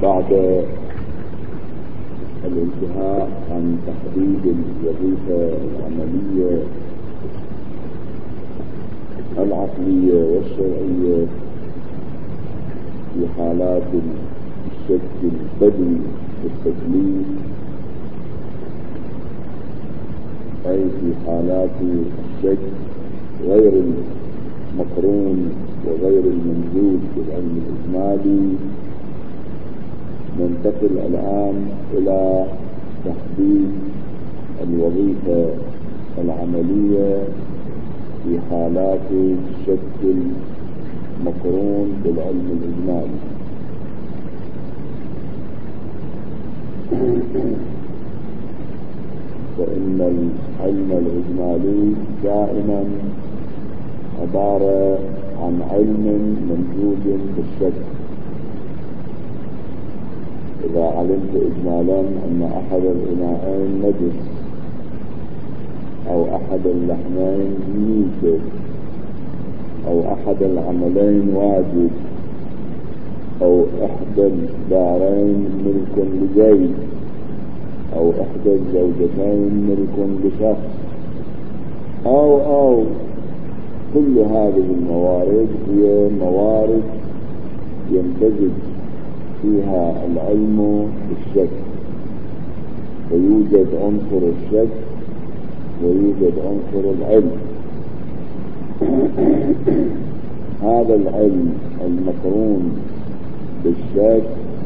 بعد الانتهاء عن تحديد الوظيفة العملية العقلية والشرعية في حالات الشك البدوي والتكليف، أي في حالات الشك غير المقرون وغير الممزوج بالعلم الإجمالي، ننتقل الآن إلى تحديد الوظيفة العملية في حالات الشك المقرون بالعلم الإجمالي. فإن العلم الإجمالي دائما عبارة عن علم ممزوج بالشك. إذا علمت إجمالا أن أحد الإناءين نجس أو أحد اللحمين ميت أو أحد العملين واجب أو إحدى الدارين ملك لزوج أو إحدى الزوجتين ملك لشخص أو كل هذه الموارد هي موارد يمتزج فيها العلم بالشك، ويوجد عنصر الشك ويوجد عنصر العلم. هذا العلم المقرون بالشك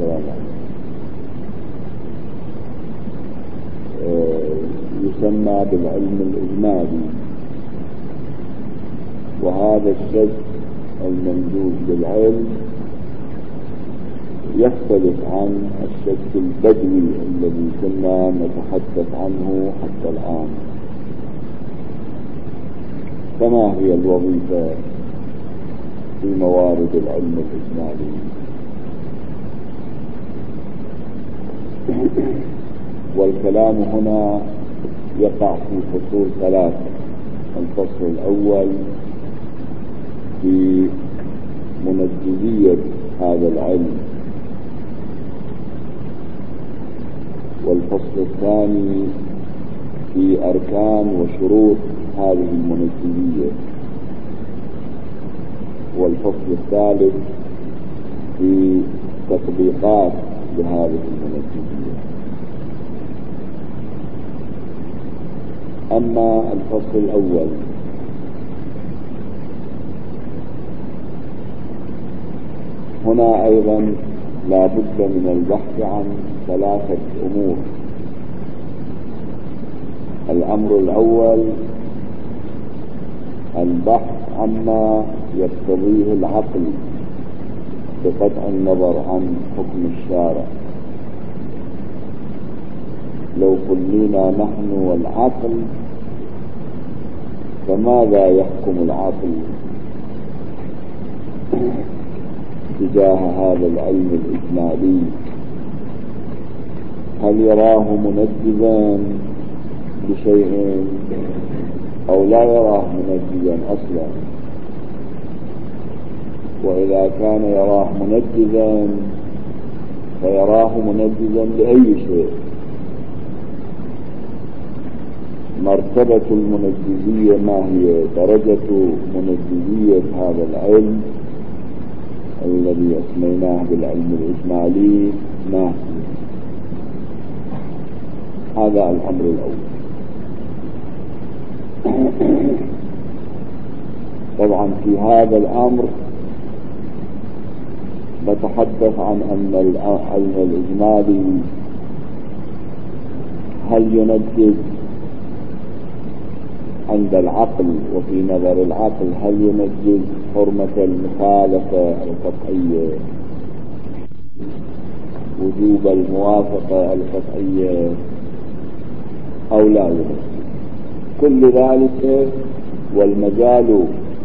يسمى بالعلم الإجمالي، وهذا الشك الممزوج بالعلم يختلف عن الشك البدوي الذي كنا نتحدث عنه حتى الآن. فما هي الوظيفة في موارد العلم الإجمالي؟ والكلام هنا يقع في فصول ثلاثة. الفصل الأول في منجزية هذا العلم، والفصل الثاني في أركان وشروط هذه المنجزية، والفصل الثالث في تطبيقات لهذه المنجزية. أما الفصل الأول هنا أيضا لا بد من البحث عن ثلاثة أمور. الأمر الأول البحث عما يقتضيه العقل بقطع النظر عن حكم الشارع. لو قلنا نحن والعقل فماذا يحكم العقل تجاه هذا العلم الإجمالي؟ هل يراه منجزا بشيء أو لا يراه منجزا أصلا؟ وإذا كان يراه منجزا فيراه منجزا لأي شيء؟ مرتبة المنجزية ما هي؟ درجة منجزية هذا العلم الذي أسميناه بالعلم الإجمالي ما هي؟ هذا الأمر الأول. طبعا في هذا الأمر نتحدث عن أن العلم الإجمالي هل ينجز عند العقل، وفي نظر العقل هل ينجز حرمة المخالفة القطعية، وجوب الموافقة القطعية، أو لا ينجز؟ كل ذلك والمجال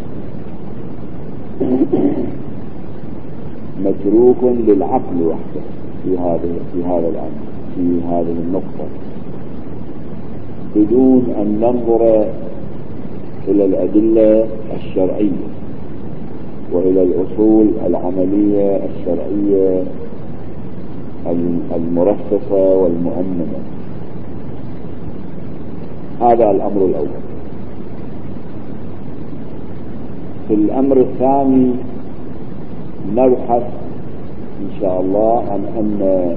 متروك للعقل وحده في هذا الأمر، في هذه النقطة، بدون أن ننظر إلى الأدلة الشرعية وإلى الأصول العملية الشرعية المرخصة والمؤمنة. هذا الأمر الأول. في الأمر الثاني نبحث إن شاء الله عن أن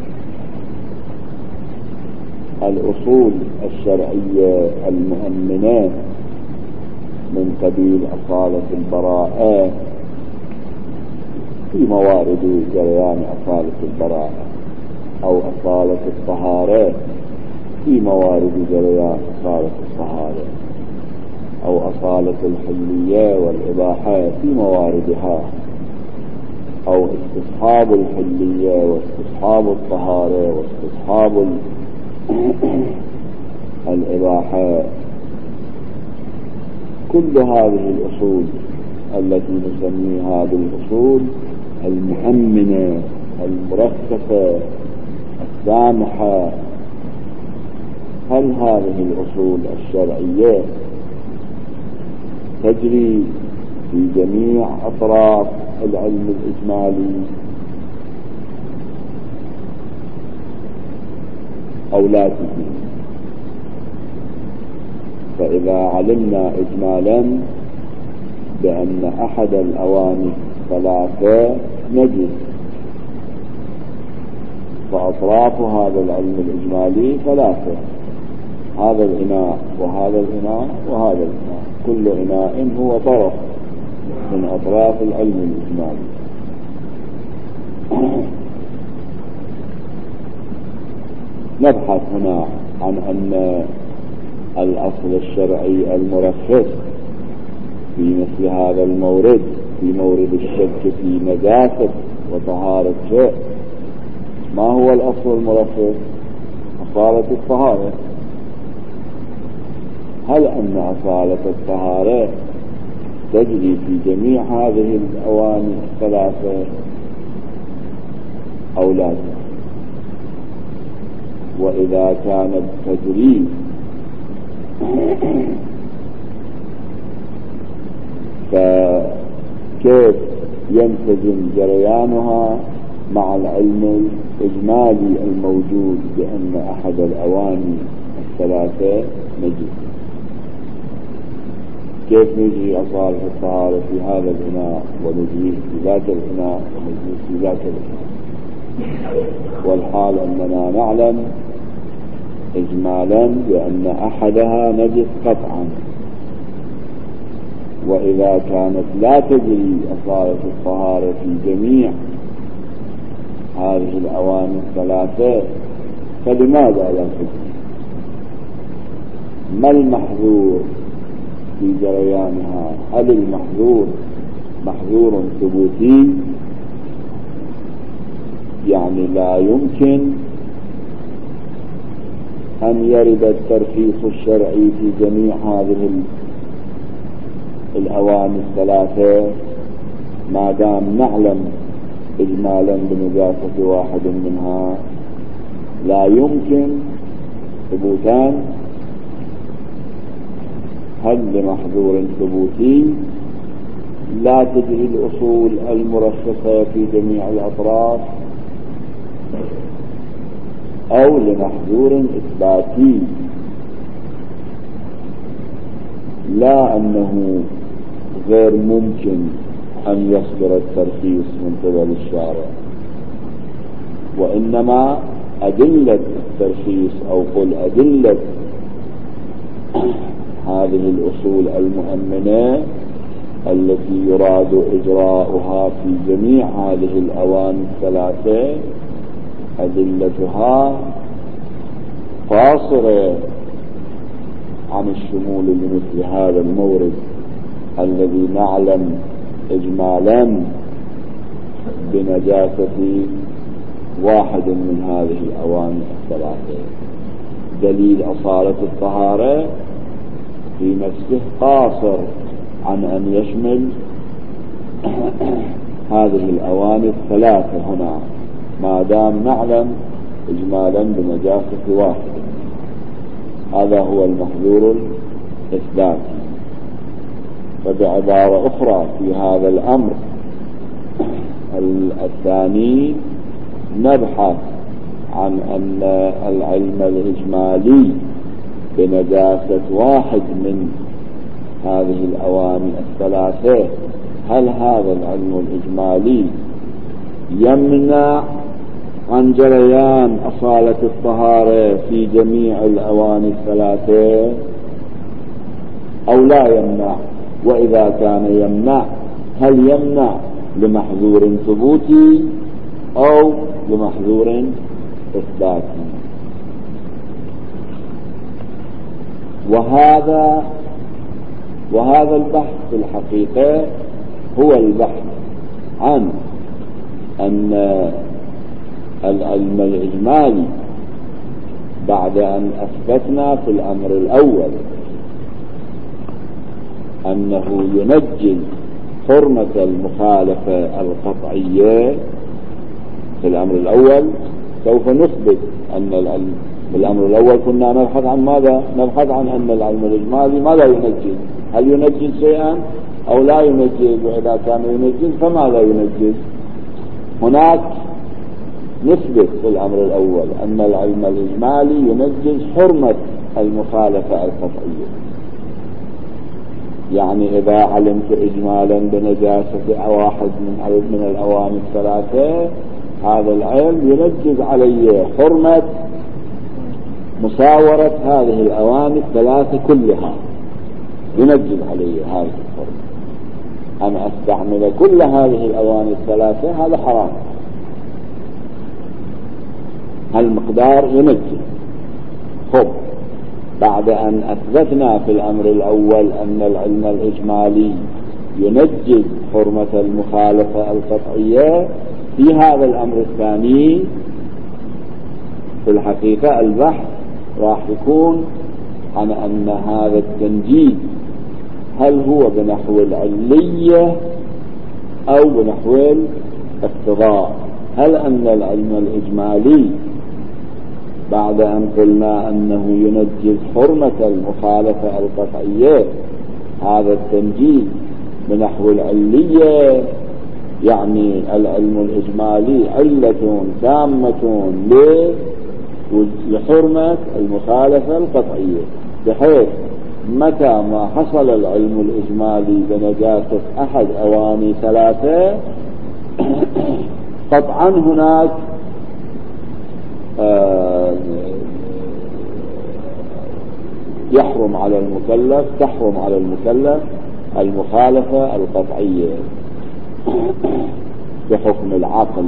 الأصول الشرعية المؤمنة من قبيل أصالة البراءة في موارد جريان أصالة البراءة، أو أصالة الطهارة في موارد جريان أصالة الطهارة، أو أصالة الحلية والإباحة في مواردها، أو استصحاب الحلية واستصحاب الطهارة واستصحاب الإباحة. كل هذه الأصول التي نسميها بالأصول المؤمنة المرخصة السامحة، هل هذه الأصول الشرعية تجري في جميع أطراف العلم الإجمالي أو لا تجري؟ فإذا علمنا إجمالا بأن أحد الأواني ثلاثة نجس، فأطراف هذا العلم الإجمالي ثلاثة، هذا الإناء وهذا الإناء وهذا الإناء، كل إناء هو طرف من أطراف العلم الإجمالي. نبحث هنا عن أن الأصل الشرعي المرخص في مثل هذا المورد، في مورد الشك في نجاسة وطهارة شيء، ما هو الأصل المرخص؟ أصالة الطهارة. هل أن أصالة الطهارة تجري في جميع هذه الأواني الثلاثة أو لا؟ وإذا كانت تجري فكيف ينسجم جريانها مع العلم الإجمالي الموجود بأن أحد الأواني الثلاثة نجس؟ كيف نجري أصالة الطهارة في هذا الإناء ونجري في ذاك الإناء ونجري في ذاك الإناء، والحال أننا نعلم إجمالا بأن أحدها نجس قطعا؟ وإذا كانت لا تجري أصالة الطهارة في جميع هذه الأواني الثلاثة فلماذا لا تجري؟ ما المحظور في جريانها؟ هل المحظور محظور ثبوتي، يعني لا يمكن أن يرد الترخيص الشرعي في جميع هذه الأواني الثلاثة ما دام نعلم إجمالا بنجاسة واحد منها؟ لا يمكن ثبوتان. هل لمحظور ثبوتي لا تجري الأصول المرخصة في جميع الأطراف، أو لمحظور إثباتي لا أنه غير ممكن أن يصدر الترخيص من قبل الشارع، وإنما أدلة الترخيص أو قل أدلة هذه الأصول المؤمنة التي يراد إجراؤها في جميع هذه الأواني الثلاثة أدلتها قاصرة عن الشمول لمثل هذا المورد الذي نعلم إجمالا بنجاسة واحد من هذه الأواني الثلاثة. دليل أصالة الطهارة في نفسه قاصر عن أن يشمل هذه الأواني الثلاثة هنا ما دام نعلم إجمالا بنجاسة واحد. هذا هو المحظور الإثباتي. فبعبارة أخرى في هذا الأمر الثاني نبحث عن أن العلم الإجمالي بنجاسة واحد من هذه الأواني الثلاثة، هل هذا العلم الإجمالي يمنع عن جريان أصالة الطهارة في جميع الأواني الثلاثة أو لا يمنع؟ وإذا كان يمنع، هل يمنع لمحظور ثبوتي أو لمحظور إثباتي؟ وهذا البحث في الحقيقة هو البحث عن أن العلم الإجمالي بعد أن أثبتنا في الأمر الأول أنه ينجز حرمة المخالفة القطعية في الأمر الأول، سوف نثبت أن العلم بالأمر الأول كنا نبحث عن ماذا؟ نبحث عن أن العلم الإجمالي ماذا ينجز؟ هل ينجز شيئا أو لا ينجز؟ وإذا كان ينجز فماذا ينجز؟ هناك نثبت في الأمر الأول أن العلم الإجمالي ينجز حرمة المخالفة القطعية، يعني إذا علمت إجمالا بنجاسة واحد من الأواني الثلاثة، هذا العلم ينجز علي حرمة مساورة هذه الأواني الثلاثة كلها، ينجز علي هذه الحرمة. أن أستعمل كل هذه الأواني الثلاثة هذا حرام، هالمقدار ينجز. خب، بعد أن أثبتنا في الأمر الأول أن العلم الإجمالي ينجز حرمة المخالفة القطعية، في هذا الأمر الثاني في الحقيقة البحث راح يكون عن أن هذا التنجيز هل هو بنحو العلية أو بنحو الاقتضاء. هل أن العلم الإجمالي بعد أن قلنا أنه ينجز حرمة المخالفة القطعية، هذا التنجيز بنحو العلية، يعني العلم الإجمالي علة تامة لحرمة المخالفة القطعية، بحيث متى ما حصل العلم الإجمالي بنجاسة أحد أواني ثلاثة قطعا هناك تحرم على المكلف المخالفة القطعية بحكم العقل.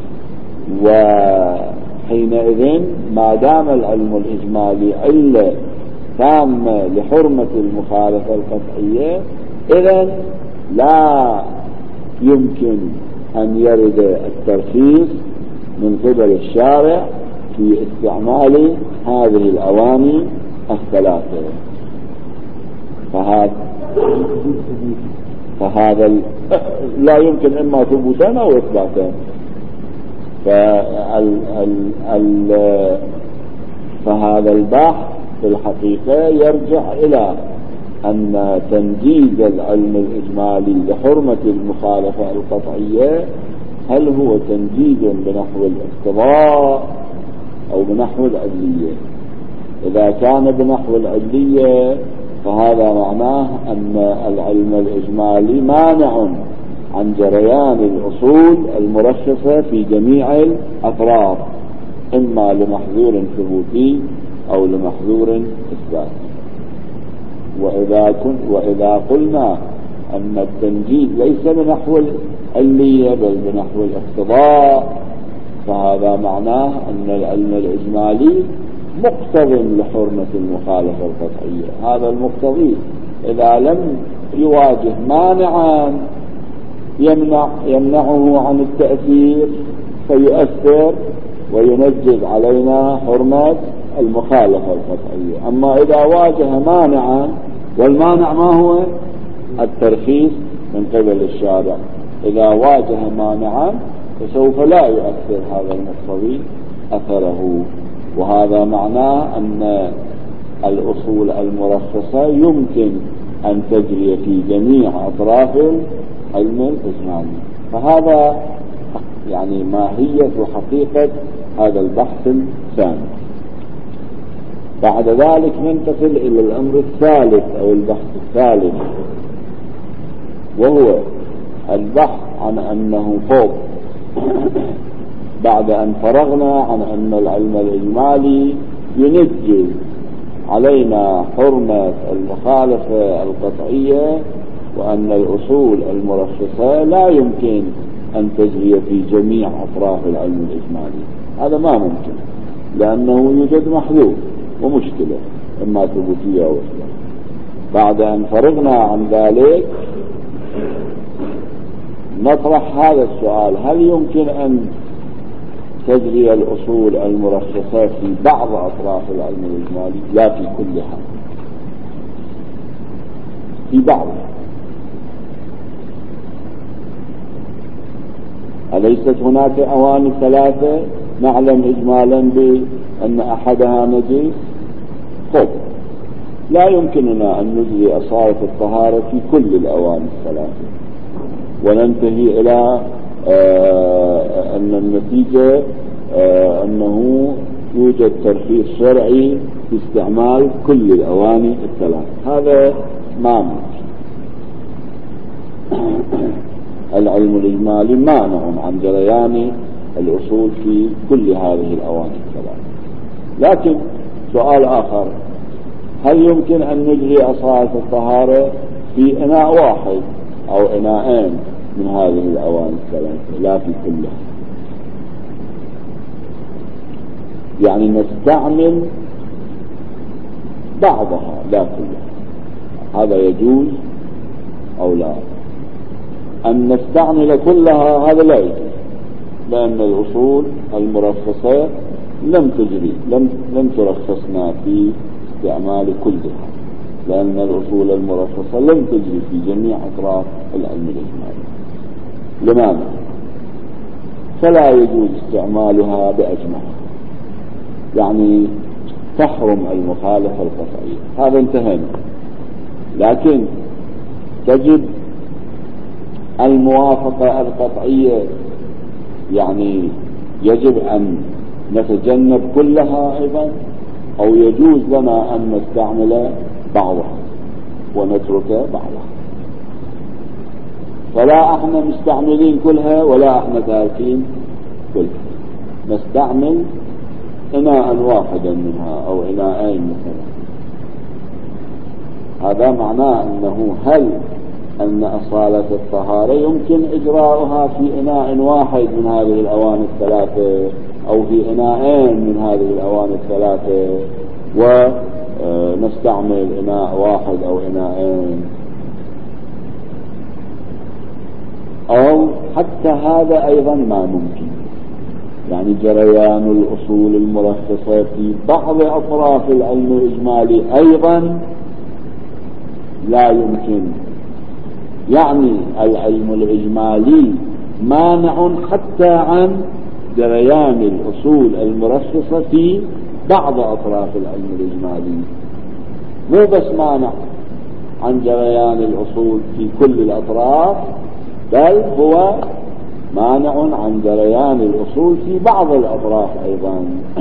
وحينئذ ما دام العلم الإجمالي علة تامة لحرمة المخالفة القطعية، إذن لا يمكن أن يرد الترخيص من قبل الشارع في استعمال هذه الأواني الثلاثة. فهذا لا يمكن إما ثبوتا أو إثباتا. فهذا البحث في الحقيقة يرجع إلى أن تنجيز العلم الإجمالي لحرمة المخالفة القطعية هل هو تنجيز بنحو الاقتضاء أو بنحو العلية. إذا كان بنحو العلية فهذا معناه أن العلم الإجمالي مانع عن جريان الأصول المرخصة في جميع الأطراف، إما لمحظور ثبوتي أو لمحظور إثباتي. وإذا قلنا أن التنجيز ليس بنحو العلية بل بنحو الاقتضاء، فهذا معناه أن العلم الإجمالي مقتض لحرمة المخالفة القطعية. هذا المقتضي إذا لم يواجه مانعا يمنعه عن التأثير فيؤثر وينجز علينا حرمة المخالفة القطعية. أما إذا واجه مانعا، والمانع ما هو؟ الترخيص من قبل الشارع. إذا واجه مانعا فسوف لا يؤثر هذا المقتضي أثره. وهذا معناه أن الأصول المرخصة يمكن أن تجري في جميع أطراف العلم الإجمالي. فهذا يعني ماهية وحقيقة هذا البحث الثاني. بعد ذلك ننتقل إلى الأمر الثالث أو البحث الثالث، وهو البحث عن أنه فوق. بعد أن فرغنا عن أن العلم الإجمالي ينجز علينا حرمة المخالفة القطعية، وأن الأصول المرخصة لا يمكن أن تجري في جميع أطراف العلم الإجمالي، هذا ما ممكن، لأنه يوجد محذور ومشكلة إما ثبوتية أو إثبات. بعد أن فرغنا عن ذلك نطرح هذا السؤال: هل يمكن أن تجري الأصول المرخصة في بعض أطراف العلم الإجمالي؟ لا في كلها، في بعض. أليست هناك أواني ثلاثة نعلم إجمالا بأن أحدها نجس؟ لا يمكننا أن نجري أصالة الطهارة في كل الأواني الثلاثة، وننتهي إلى أن النتيجة أنه يوجد ترخيص شرعي في استعمال كل الأواني الثلاثة. هذا ما ممكن. العلم الإجمالي مانع عن جريان الأصول في كل هذه الأواني الثلاثة. لكن سؤال آخر: هل يمكن أن نجري أصالة الطهارة في إناء واحد أو إناءين من هذه الأواني الثلاثة؟ لا في كلها. يعني نستعمل بعضها لا كلها، هذا يجوز أو لا؟ أن نستعمل كلها هذا لا يجوز، لأن الأصول المرخصة لم ترخصنا في استعمال كلها، لأن الأصول المرخصة لم تجري في جميع أطراف العلم الإجمالي. لماذا؟ فلا يجوز استعمالها بأجمعها، يعني تحرم المخالفة القطعية، هذا انتهينا. لكن تجب الموافقة القطعية، يعني يجب أن نتجنب كلها أيضا، أو يجوز لنا أن نستعمل بعضها ونترك بعضها. فلا احنا مستعملين كلها ولا احنا تاركين كلها، نستعمل إناء واحدا منها أو إناءين مثلا. هذا معناه أنه هل أن أصالة الطهارة يمكن إجراؤها في إناء واحد من هذه الأواني الثلاثة أو في إناءين من هذه الأواني الثلاثة، ونستعمل إناء واحد أو إناءين، أو حتى هذا أيضا ما ممكن. يعني جريان الأصول المرخصة في بعض أطراف العلم الإجمالي أيضا لا يمكن. يعني العلم الإجمالي مانع حتى عن جريان الأصول المرخصة في بعض أطراف العلم الإجمالي، مو بس مانع عن جريان الأصول في كل الأطراف، بل هو مانع عن جريان الأصول في بعض الأطراف أيضا،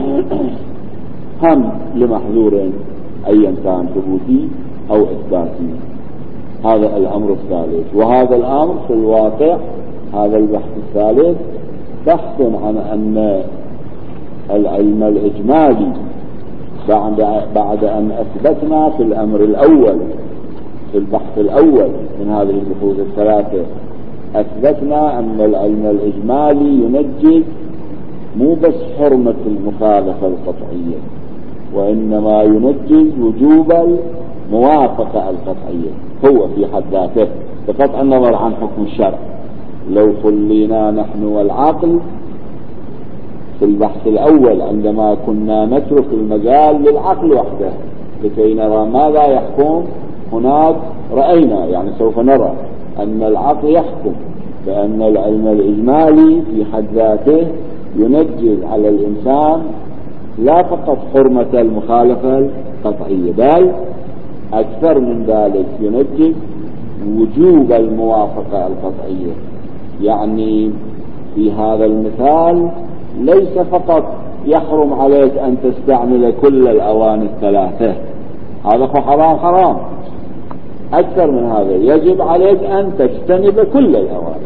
هم لمحذور أيا كان ثبوتي أو إثباتي. هذا الأمر الثالث. وهذا الأمر في الواقع، هذا البحث الثالث بحث عن أن العلم الإجمالي بعد أن أثبتنا في الأمر الأول، في البحث الأول من هذه البحوث الثلاثة، أثبتنا أن العلم الإجمالي ينجز مو بس حرمة المخالفة القطعية، وإنما ينجز وجوب الموافقة القطعية هو في حد ذاته، بقطع النظر عن حكم الشرع. لو خلينا نحن والعقل في البحث الأول عندما كنا نترك المجال للعقل وحده لكي نرى ماذا يحكم، هناك رأينا، يعني سوف نرى أن العقل يحكم بأن العلم الإجمالي في حد ذاته ينجز على الإنسان لا فقط حرمة المخالفة القطعية، بل أكثر من ذلك ينجز وجوب الموافقة القطعية. يعني في هذا المثال ليس فقط يحرم عليك أن تستعمل كل الأواني الثلاثة، هذا حرام، أكثر من هذا، يجب عليك أن تجتنب كل الأواني،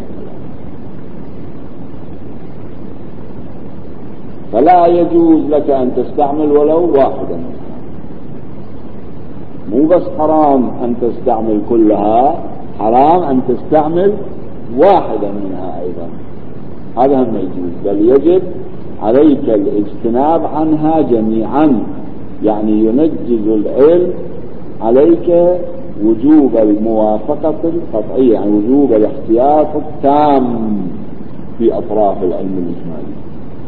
فلا يجوز لك أن تستعمل ولو واحدا، مو بس حرام أن تستعمل كلها، حرام أن تستعمل واحدا منها أيضا، هذا هم يجوز، بل يجب عليك الاجتناب عنها جميعا، يعني ينجز العلم عليك وجوب الموافقة القطعية، يعني وجوب الاحتياط التام في أطراف العلم الإجمالي.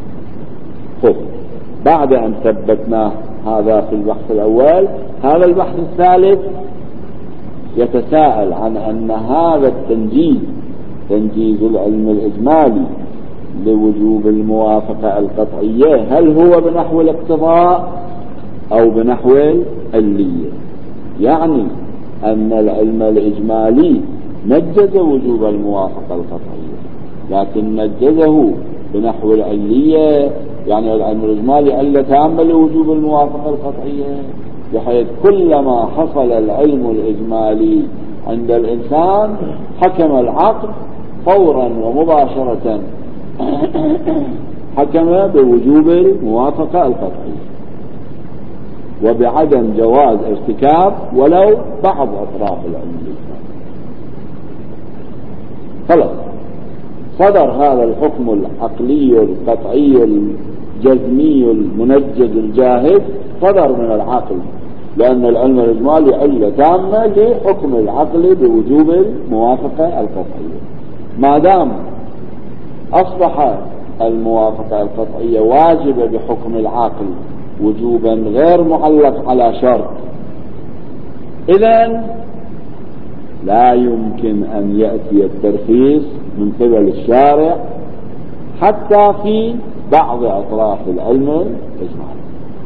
بعد أن ثبتنا هذا في البحث الأول، هذا البحث الثالث يتساءل عن أن هذا تنجيز العلم الإجمالي لوجوب الموافقة القطعية، هل هو بنحو الاقتضاء أو بنحو العلية؟ يعني أن العلم الإجمالي نجز وجوب الموافقة القطعية، لكن نجزه بنحو العلية، يعني العلم الإجمالي علة تامة لوجوب الموافقة القطعية، بحيث كلما حصل العلم الإجمالي عند الإنسان حكم العقل فورا ومباشرة حكم بوجوب الموافقة القطعية وبعدم جواز ارتكاب ولو بعض أطراف العلم الإجمالي. خلاص صدر هذا الحكم العقلي القطعي الجزمي المنجز الجاهز، صدر من العقل، لأن العلم الإجمالي علة تامة لحكم العقل بوجوب الموافقة القطعية. ما دام أصبح الموافقة القطعية واجبة بحكم العقل وجوبا غير معلق على شرط، إذن لا يمكن أن يأتي الترخيص من قبل الشارع حتى في بعض أطراف العلم الإجمالي.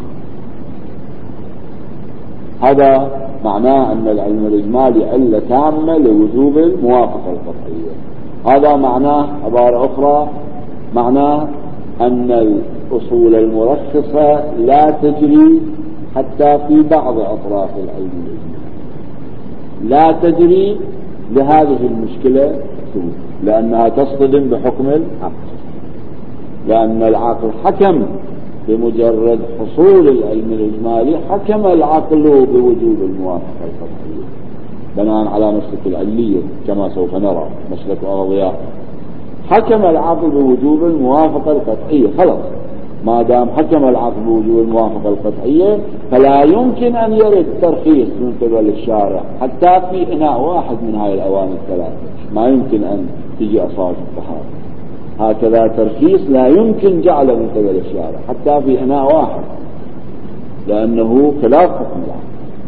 هذا معناه أن العلم الإجمالي علة تامة لوجوب الموافقة القطعية. هذا معناه عبارة أخرى، معناه أن الأصول المرخصة لا تجري حتى في بعض أطراف العلم الإجمالي، لا تجري لهذه المشكلة لأنها تصطدم بحكم العقل، لأن العقل حكم بمجرد حصول العلم الإجمالي، حكم العقل بوجوب الموافقة القطعية بناء على مسلك العلية كما سوف نرى، مسلك أغضياء، حكم العقل بوجوب الموافقة القطعية. خلاص ما دام حكم العقل بوجوب الموافقة القطعية فلا يمكن أن يرد ترخيص من قبل الشارع حتى في إناء واحد من هاي الأواني الثلاثة، ما يمكن أن تجي أصابع الطهارة، هكذا ترخيص لا يمكن جعله من قبل الشارع حتى في إناء واحد، لأنه خلاف حكم العقل.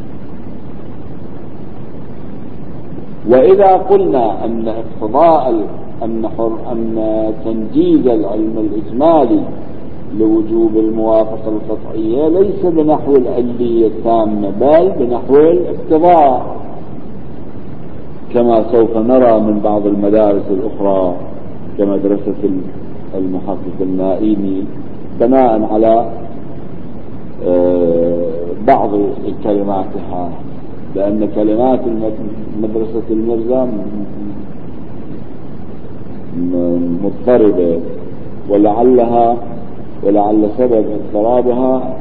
وإذا قلنا أن اقتضاء أن تنجيز العلم الإجمالي لوجوب الموافقة القطعية ليس بنحو العلية التامة بل بنحو الاقتضاء، كما سوف نرى من بعض المدارس الأخرى كمدرسة المحقق النائمي بناء على بعض كلماتها، لأن كلمات مدرسة المرزا مضطربة، ولعل سبب اضطرابها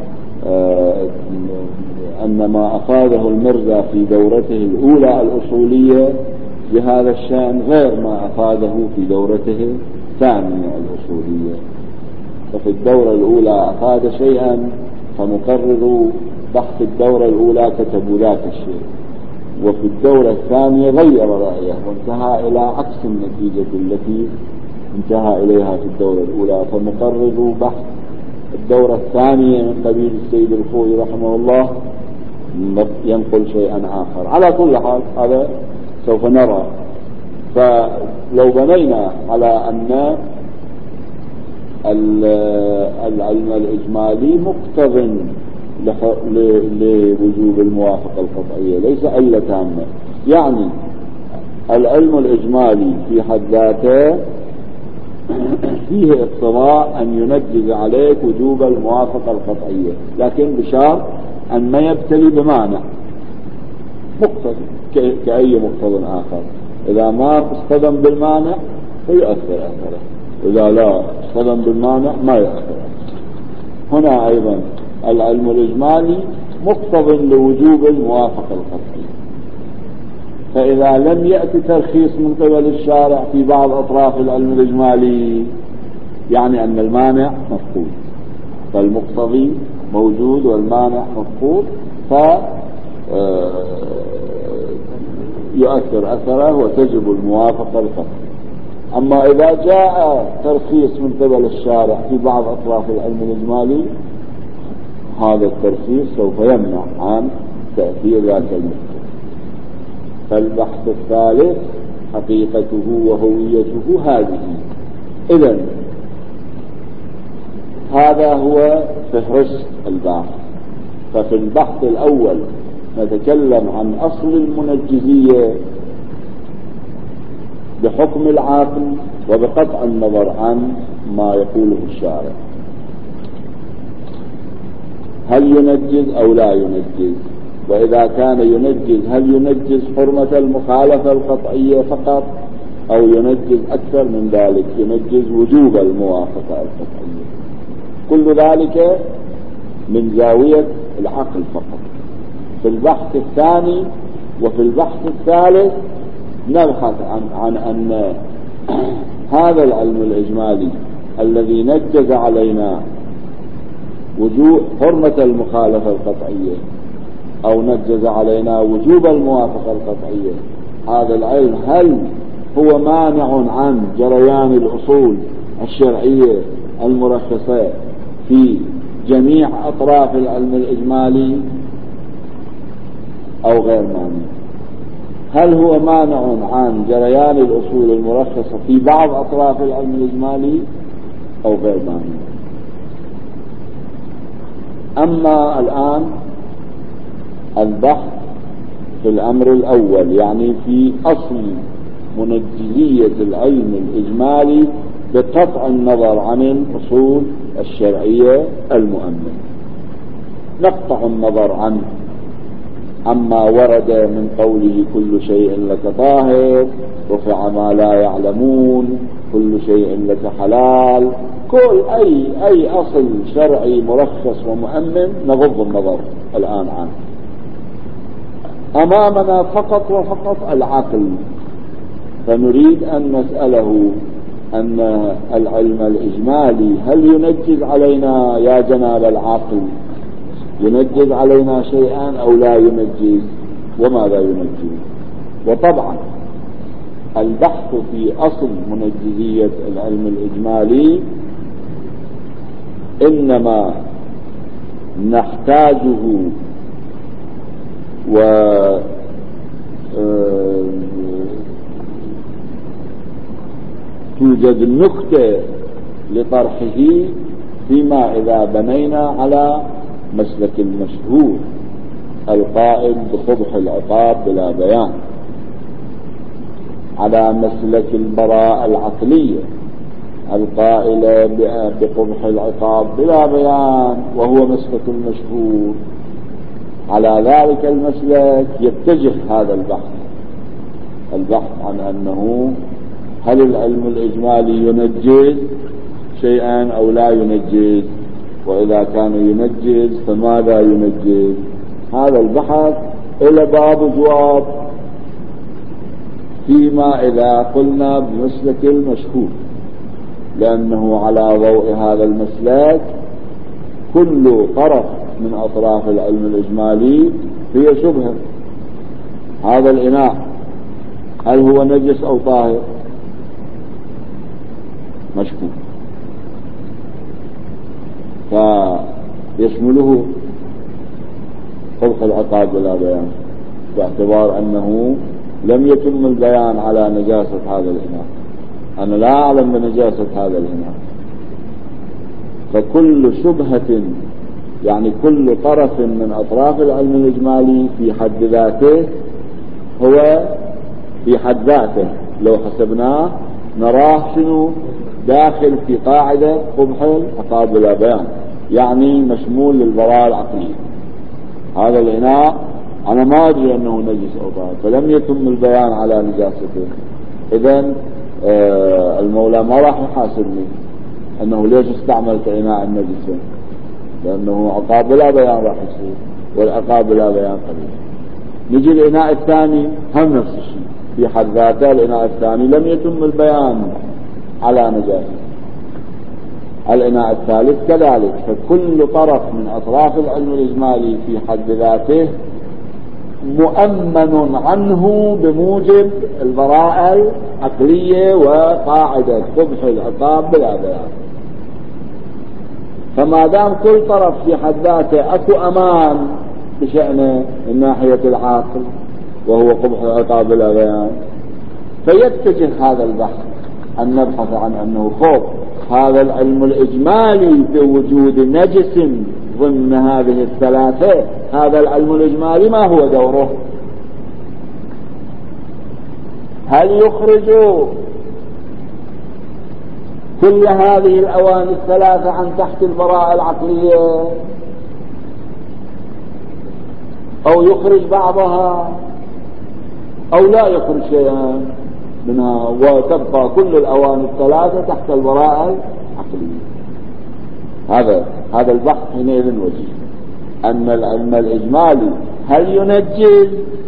أن ما أخذه المرزا في دورته الأولى الأصولية بهذا الشأن غير ما أخذه في دورته الثانية الأصولية. ففي الدورة الأولى أخذ شيئا فمقرر بحث الدورة الأولى كتبوا ذاك الشيء، وفي الدورة الثانية غير رأيه وانتهى إلى عكس النتيجة التي انتهى إليها في الدورة الأولى، فمقرر بحث الدورة الثانية من قبيل السيد الخوئي رحمه الله ينقل شيئا آخر. على كل حال هذا سوف نرى. فلو بنينا على أن العلم الإجمالي مقتضٍ لوجوب الموافقة القطعية ليس علة تامة، يعني العلم الإجمالي في حد ذاته فيه اقتضاء أن ينجز عليك وجوب الموافقة القطعية، لكن بشرط أن ما يبتلي بمانع مقتضي كأي مقتضى آخر. إذا ما اصطدم بالمانع فيؤثر أثره، إذا لا اصطدم بالمانع ما يؤثر. هنا أيضا العلم الإجمالي مقتضى لوجوب الموافقة القطعية، فإذا لم يأتي ترخيص من قبل الشارع في بعض أطراف العلم الإجمالي يعني أن المانع مفقود، فالمقتضي موجود والمانع مفقود يؤثر أثره وتجب الموافقة القطعية. أما إذا جاء ترخيص من قبل الشارع في بعض أطراف العلم الإجمالي هذا الترخيص سوف يمنع عن تأثير ذاك المقتضى. فالبحث الثالث حقيقته وهويته هذه. إذن هذا هو فهرس البحث. ففي البحث الأول نتكلم عن أصل المنجزية بحكم العاقل وبقطع النظر عن ما يقوله الشارع، هل ينجز أو لا ينجز، وإذا كان ينجز هل ينجز حرمة المخالفة القطعية فقط أو ينجز أكثر من ذلك، ينجز وجوب الموافقة القطعية. كل ذلك من زاوية العقل فقط. في البحث الثاني وفي البحث الثالث نبحث عن أن هذا العلم الإجمالي الذي نجز علينا وجوب حرمة المخالفة القطعية أو نجز علينا وجوب الموافقة القطعية، هذا العلم هل هو مانع عن جريان الأصول الشرعية المرخصة في جميع أطراف العلم الإجمالي أو غير مانع؟ هل هو مانع عن جريان الأصول المرخصة في بعض أطراف العلم الإجمالي أو غير مانع؟ أما الآن البحث في الأمر الأول، يعني في أصل منجزية العلم الإجمالي بقطع النظر عن الأصول الشرعية المؤمنة، نقطع النظر عنه عما ورد من قوله كل شيء لك طاهر، رفع ما لا يعلمون، كل شيء لك حلال، كل أي أصل شرعي مرخص ومؤمن نغض النظر الآن عنه. أمامنا فقط وفقط العقل، فنريد أن نسأله أن العلم الإجمالي هل ينجز علينا يا جناب العقل، ينجز علينا شيئا أو لا ينجز، وماذا ينجز؟ وطبعا البحث في أصل منجزية العلم الإجمالي إنما نحتاجه توجد نكتة لطرحه فيما إذا بنينا على مسلك المشهور القائل بقبح العقاب بلا بيان، على مسلك البراءة العقلية القائلة بقبح العقاب بلا بيان وهو مسلك المشهور. على ذلك المسلك يتجه هذا البحث عن أنه هل العلم الإجمالي ينجز شيئا أو لا ينجز، وإذا كان ينجز فماذا ينجز. هذا البحث إلى باب جواب فيما إذا قلنا بمسلك المشهور، لأنه على ضوء هذا المسلك كل طرف من أطراف العلم الإجمالي هي شبهة. هذا الإناء هل هو نجس أو طاهر؟ مشكوك، فيشمله قبح العقاب بلا بيان، باعتبار أنه لم يتم البيان على نجاسة هذا الإناء، أنا لا أعلم بنجاسة هذا الإناء. فكل شبهة يعني كل طرف من أطراف العلم الإجمالي في حد ذاته هو في حد ذاته لو حسبناه نراه شنو داخل في قاعدة قبح العقاب بلا بيان، يعني مشمول للبراءة العقلية. هذا الإناء أنا ما أدري أنه نجس أو طاهر، فلم يتم البيان على نجاسته، إذن المولى ما راح يحاسبني أنه ليش استعملت إناء نجسا، لأنه عقاب بلا بيان راح يصير، والعقاب بلا بيان قليل. نجي الإناء الثاني هم نفس الشيء، في حد ذاته الإناء الثاني لم يتم البيان على نجاسة. الإناء الثالث كذلك. فكل طرف من أطراف العلم الإجمالي في حد ذاته مؤمن عنه بموجب البراءة العقلية وقاعدة قبح العقاب بلا بيان. فما دام كل طرف في حد ذاته أكو أمان بشأنه من ناحية العاقل وهو قبح العقاب بلا بيان، فيتجه هذا البحث أن نبحث عن أنه خوف هذا العلم الإجمالي بوجود نجس ضمن هذه الثلاثة. هذا العلم الإجمالي ما هو دوره؟ هل يخرج كل هذه الأواني الثلاثة عن تحت البراءة العقلية، أو يخرج بعضها، أو لا يخرج شيئا منها وتبقى كل الأواني الثلاثة تحت البراءة العقلية؟ هذا البحث حينئذ وجيه أن العلم الإجمالي هل ينجز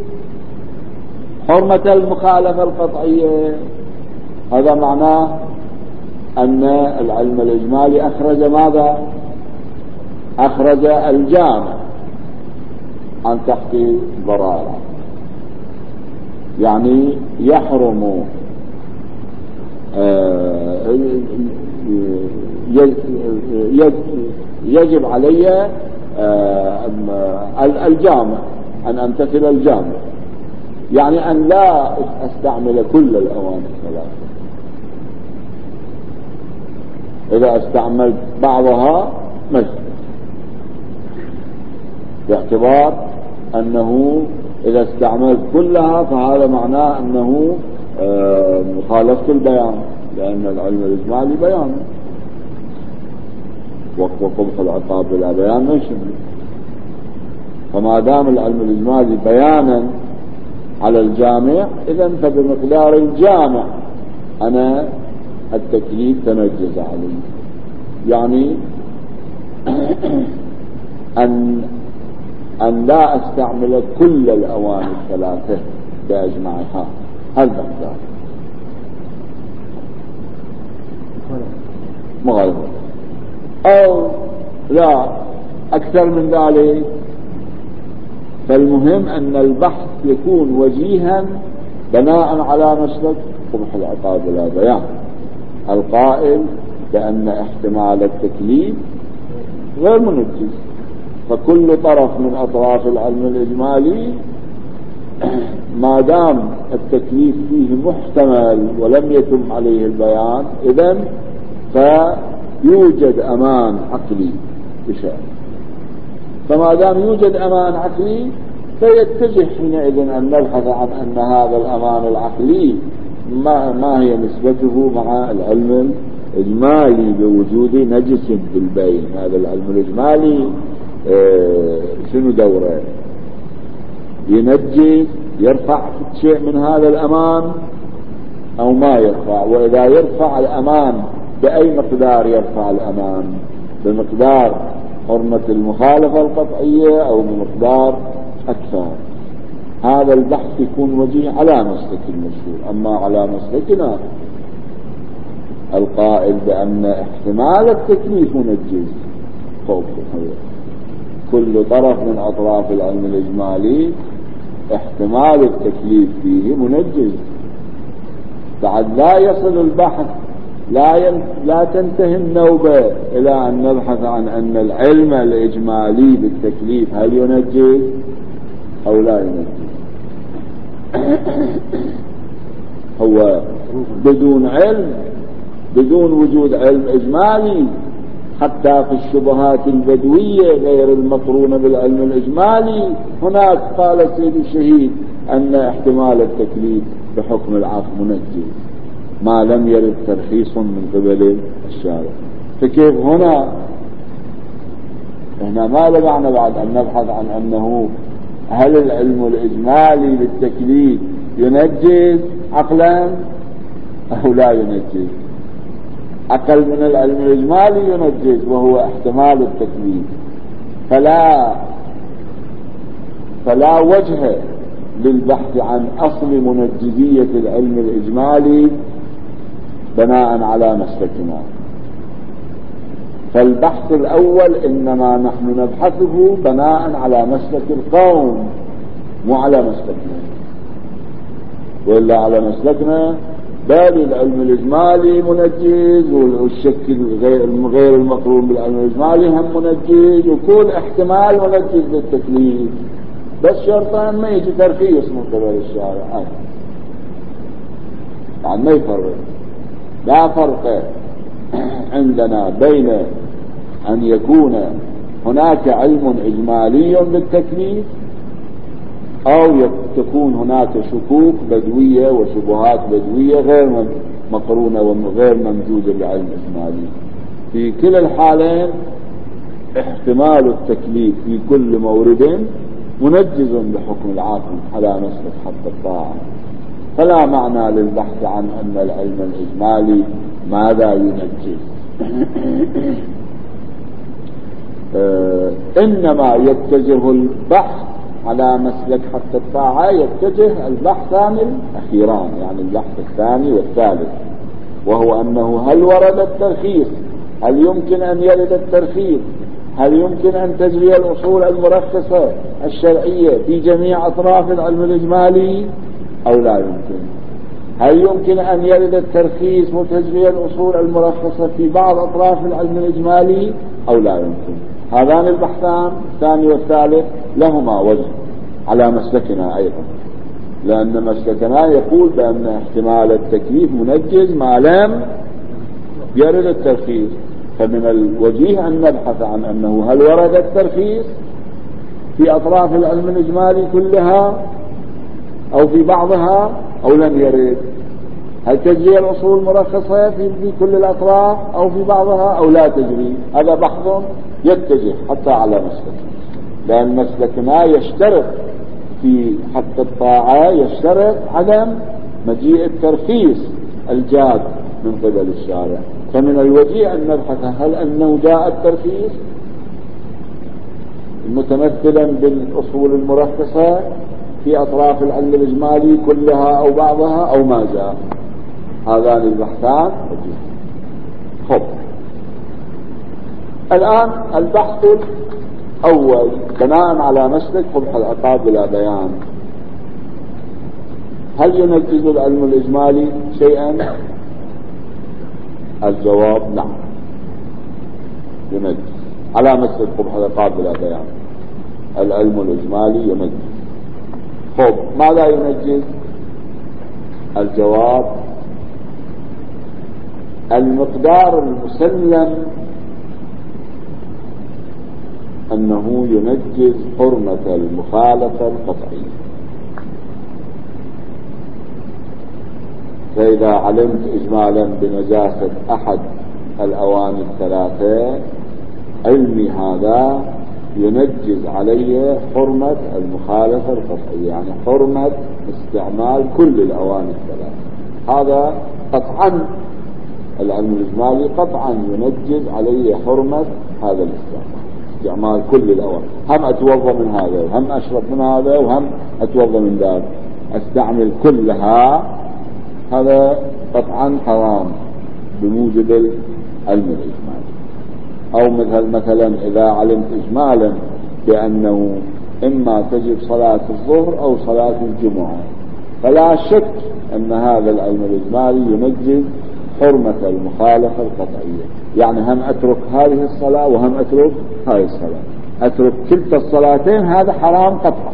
حرمة المخالفة القطعية؟ هذا معناه أن العلم الإجمالي أخرج ماذا؟ أخرج الجامع عن تحت البراءة، يعني يحرم يجب علي الجامع، أن أمتثل الجامع، يعني أن لا أستعمل كل الأواني الثلاثة. إذا استعملت بعضها مجد، باعتبار أنه إذا استعملت كلها فهذا معناه أنه مخالفة البيان، لأن العلم الإجمالي بيان، وقبح العقاب بلا بيان من شمل. فما دام العلم الإجمالي بيانا على الجامع، إذن فبمقدار الجامع أنا التكليف تنجز عليه، يعني أن لا أستعمل كل الأواني الثلاثة بأجمعها، هل بقدر مغالبة، أو لا أكثر من ذلك. فالمهم أن البحث يكون وجيها بناء على مسلك قبح العقاب بلا بيان، القائل بأن احتمال التكليف غير منجز. فكل طرف من أطراف العلم الإجمالي ما دام التكليف فيه محتمل ولم يتم عليه البيان، إذن فيوجد أمان عقلي بشأن. فما دام يوجد أمان عقلي فيتجه حينئذ أن نبحث عن أن هذا الأمان العقلي ما هي نسبته مع العلم الإجمالي بوجود نجس بالبين. هذا العلم الإجمالي شنو دوره؟ ينجز، يرفع شيء من هذا الأمان أو ما يرفع؟ وإذا يرفع الأمان بأي مقدار يرفع الأمان؟ بمقدار حرمة المخالفة القطعية أو بمقدار أكثر؟ هذا البحث يكون وجيه على مسلك المشهور. أما على مسلكنا القائل بأن احتمال التكليف منجز، كل طرف من أطراف العلم الإجمالي احتمال التكليف فيه منجز، بعد لا يصل البحث، لا تنتهي النوبة إلى أن نبحث عن أن العلم الإجمالي بالتكليف هل ينجز أو لا ينجز. هو بدون علم، بدون وجود علم إجمالي، حتى في الشبهات البدوية غير المقرونة بالعلم الإجمالي هناك قال سيد الشهيد أن احتمال التكليف بحكم العقل منجز. ما لم يرد ترخيص من قبل الشارع. فكيف هنا ما لبعنا بعد أن نبحث عن أنه هل العلم الإجمالي للتكليف ينجز عقلا أو لا ينجز؟ أقل من العلم الإجمالي ينجز وهو احتمال التكليف، فلا وجه للبحث عن أصل منجزية العلم الإجمالي بناء على مسلكنا. فالبحث الأول إنما نحن نبحثه بناء على مسلك القوم مو على مسلكنا، وإلا على مسلكنا بل العلم الإجمالي منجز والشكل غير المقرون بالعلم الإجمالي هم منجز، وكل احتمال منجز للتكليف، بس شرطان ما يجي ترخيص من قبل الشارع. يعني ما يفرق، لا فرق عندنا بين أن يكون هناك علم إجمالي بالتكليف أو تكون هناك شكوك بدوية وشبهات بدوية غير مقرونة وغير ممزوجة بعلم إجمالي. في كلا الحالين احتمال التكليف في كل مورد منجز بحكم العاقل على مسلك حق الطاعة. فلا معنى للبحث عن أن العلم الإجمالي ماذا ينجز. إنما يتجه البحث على مسلك حتى الطاعة، يتجه البحثان الأخيران، يعني البحث الثاني والثالث، وهو أنه هل ورد الترخيص، هل يمكن أن يرد الترخيص، هل يمكن أن تجري الأصول المرخصة الشرعية في جميع أطراف العلم الإجمالي أو لا يمكن، هل يمكن أن يرد الترخيص وتجري الأصول المرخصة في بعض أطراف العلم الإجمالي أو لا يمكن. هذان البحثان الثاني والثالث لهما وجه على مسلكنا أيضا، لأن مسلكنا يقول بأن احتمال التكليف منجز ما لم يرد الترخيص. فمن الوجيه أن نبحث عن أنه هل ورد الترخيص في أطراف العلم الإجمالي كلها أو في بعضها أو لم يرد، هل تجري الأصول المرخصة في كل الأطراف أو في بعضها أو لا تجري. هذا بحث يتجه حتى على مسلك، لأن مسلكنا يشترط في حق الطاعة يشترط عدم مجيء الترخيص الجاد من قبل الشارع. فمن الوجيه أن نبحث هل أنه جاء الترخيص متمثلا بالأصول المرخصة في أطراف العلم الإجمالي كلها أو بعضها أو ما جاء. هذان البحثان. خب الآن البحث الأول بناء على مسلك قبح العقاب بلا بيان، هل ينجز العلم الإجمالي شيئا؟ الجواب نعم ينجز على مسلك قبح العقاب بلا بيان. العلم الإجمالي ينجز. خب ماذا ينجز؟ الجواب المقدار المسلم أنه ينجز حرمة المخالفة القطعية. فإذا علمت إجمالا بنجاسة أحد الأواني الثلاثة، علمي هذا ينجز علي حرمة المخالفة القطعية، يعني حرمة استعمال كل الأواني الثلاثة. هذا قطعا العلم الإجمالي قطعا ينجز علي حرمة هذا استعمال كل الأواني. هم أتوضى من هذا وهم أشرب من هذا وهم أتوضى من ذاك، أستعمل كلها، هذا قطعا حرام بموجب العلم الإجمالي. أو مثلا إذا علمت إجمالا بأنه إما تجب صلاة الظهر أو صلاة الجمعة، فلا شك أن هذا العلم الإجمالي ينجز حرمة المخالفة القطعية. يعني هم أترك هذه الصلاة وهم أترك هذه الصلاة، أترك كلتا الصلاتين، هذا حرام قطعا.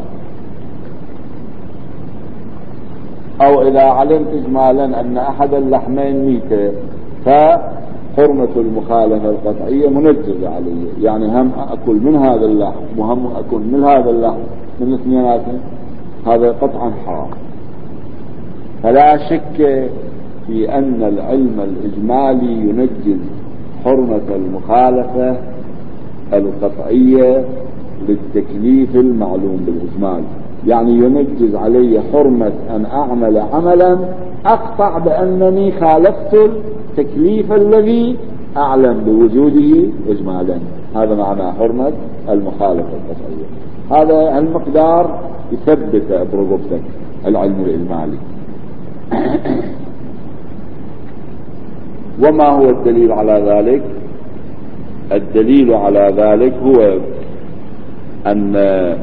أو إذا علمت إجمالا أن أحد اللحمين ميتة، فحرمة المخالفة القطعية منجزة علي، يعني هم أكل من هذا اللحم وهم أكل من هذا اللحم من اثنيناتهم، هذا قطعا حرام. فلا شك في أن العلم الإجمالي ينجز حرمة المخالفة القطعية للتكليف المعلوم بالإجمال، يعني ينجز علي حرمة أن أعمل عملا أقطع بأنني خالفت التكليف الذي أعلم بوجوده إجمالا. هذا معنى حرمة المخالفة القطعية. هذا المقدار يثبت برغبتك العلم الإجمالي. وما هو الدليل على ذلك؟ الدليل على ذلك هو أن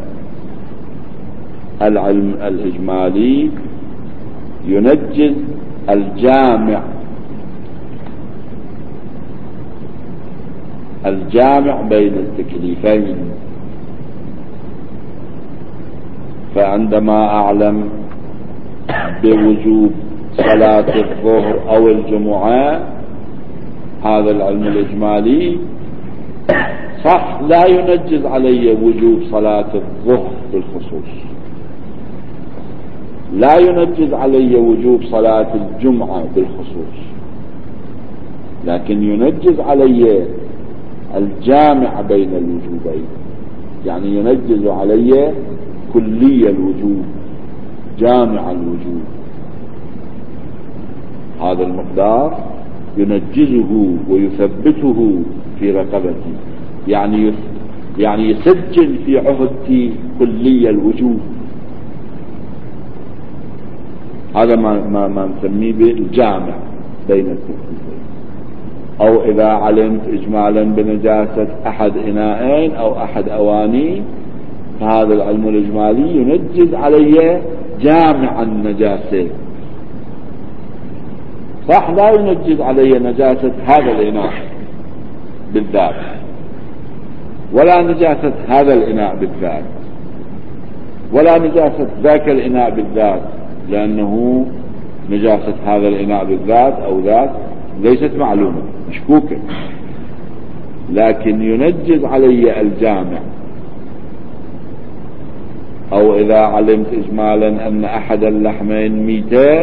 العلم الإجمالي ينجز الجامع بين التكليفين. فعندما أعلم بوجوب صلاة الظهر أو الجمعة، هذا العلم الإجمالي صح لا ينجز علي وجوب صلاة الظهر بالخصوص، لا ينجز علي وجوب صلاة الجمعة بالخصوص، لكن ينجز علي الجامع بين الوجوبين، يعني ينجز علي كلي الوجوب جامع الوجوب. هذا المقدار ينجزه ويثبته في رقبتي، يعني يسجل في عهدتي كلي الوجوب. هذا ما نسميه بالجامع بين التكليفين. أو إذا علمت إجمالا بنجاسة أحد إناءين أو أحد أواني، فهذا العلم الإجمالي ينجز علي جامع النجاسة. صح لا ينجز علي نجاسة هذا الإناء بالذات، ولا نجاسة هذا الإناء بالذات، ولا نجاسة ذاك الإناء بالذات، لأنه نجاسة هذا الإناء بالذات أو ذاك ليست معلومة مشكوكة، لكن ينجز علي الجامع. أو إذا علمت إجمالا أن أحد اللحمين ميتة،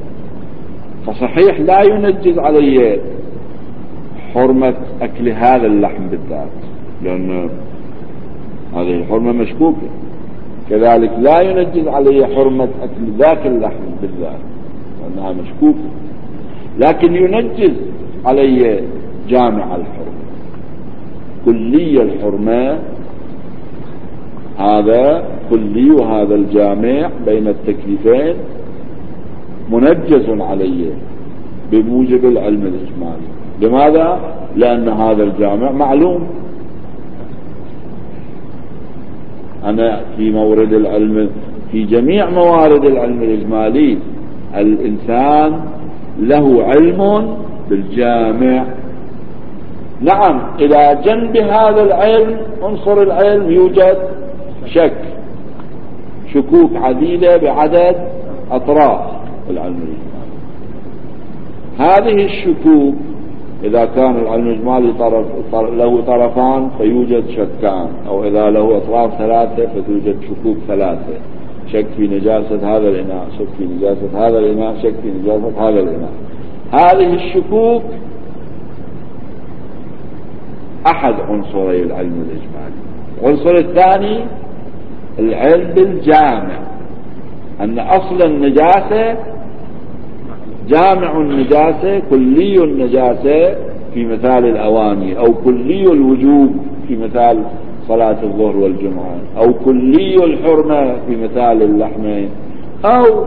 فصحيح لا ينجز علي حرمة أكل هذا اللحم بالذات، لأن هذه الحرمة مشكوكة. كذلك لا ينجز علي حرمة أكل ذاك اللحم بالذات لأنها مشكوكة، لكن ينجز علي جامع الحرمة كلي الحرمة. هذا كلي وهذا الجامع بين التكليفين منجز علي بموجب العلم الإجمالي. لماذا؟ لأن هذا الجامع معلوم. أنا في مورد العلم، في جميع موارد العلم الإجمالي، الإنسان له علم بالجامع. نعم، إلى جنب هذا العلم عنصر العلم يوجد شكوك عديدة بعدد أطراف العلم الإجمالي. هذه الشكوك إذا كان العلم الإجمالي له طرفان فيوجد شكان، أو إذا له أطراف ثلاثة فتوجد شكوك ثلاثة: شك في نجاسة هذا الإناء، شك في نجاسة هذا الإناء، شك في نجاسة هذا الإناء. هذه الشكوك أحد عنصري العلم الإجمالي. العنصر الثاني العلم بالجامع، أن أصل النجاسة جامع النجاسة كلي النجاسة في مثال الأواني، أو كلي الوجوب في مثال صلاة الظهر والجمعة، أو كلي الحرمة في مثال اللحمين، أو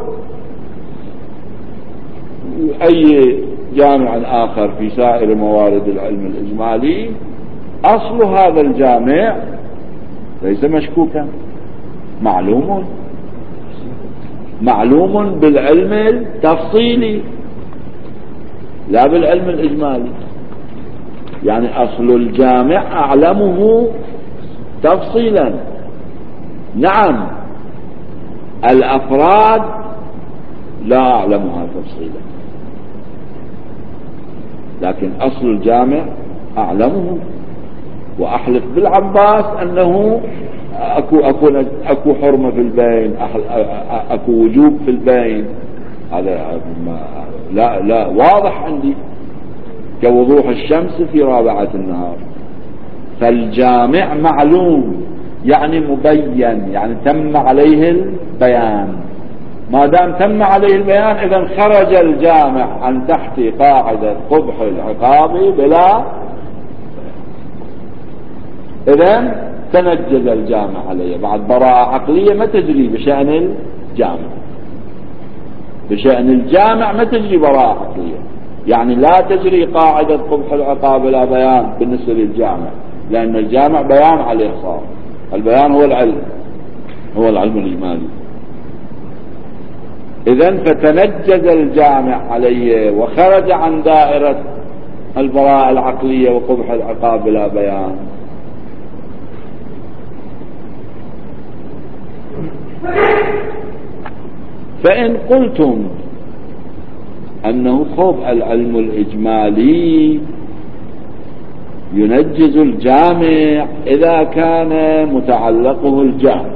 أي جامع آخر في سائر موارد العلم الإجمالي. أصل هذا الجامع ليس مشكوكا، معلوم بالعلم التفصيلي لا بالعلم الإجمالي. يعني أصل الجامع أعلمه تفصيلا. نعم، الأفراد لا أعلمها تفصيلا، لكن أصل الجامع أعلمه. وأحلف بالعباس أنه أكو حرمة في البين، أكو وجوب في البين. هذا لا واضح عندي كوضوح الشمس في رابعة النهار. فالجامع معلوم يعني مبين، يعني تم عليه البيان. ما دام تم عليه البيان إذن خرج الجامع عن تحت قاعدة قبح العقاب بلا، إذن تنجز الجامع عليه. بعد براءة عقلية ما تجري بشأن الجامع، بشأن الجامع ما تجري براءة عقلية، يعني لا تجري قاعدة قبح العقاب بلا بيان بالنسبة للجامع، لأن الجامع بيان عليه صار. البيان هو العلم، هو العلم الإجمالي. إذن فتنجز الجامع عليه وخرج عن دائرة البراءة العقلية وقبح العقاب بلا بيان. فإن قلتم أنه خوف العلم الإجمالي ينجز الجامع إذا كان متعلقه الجامع،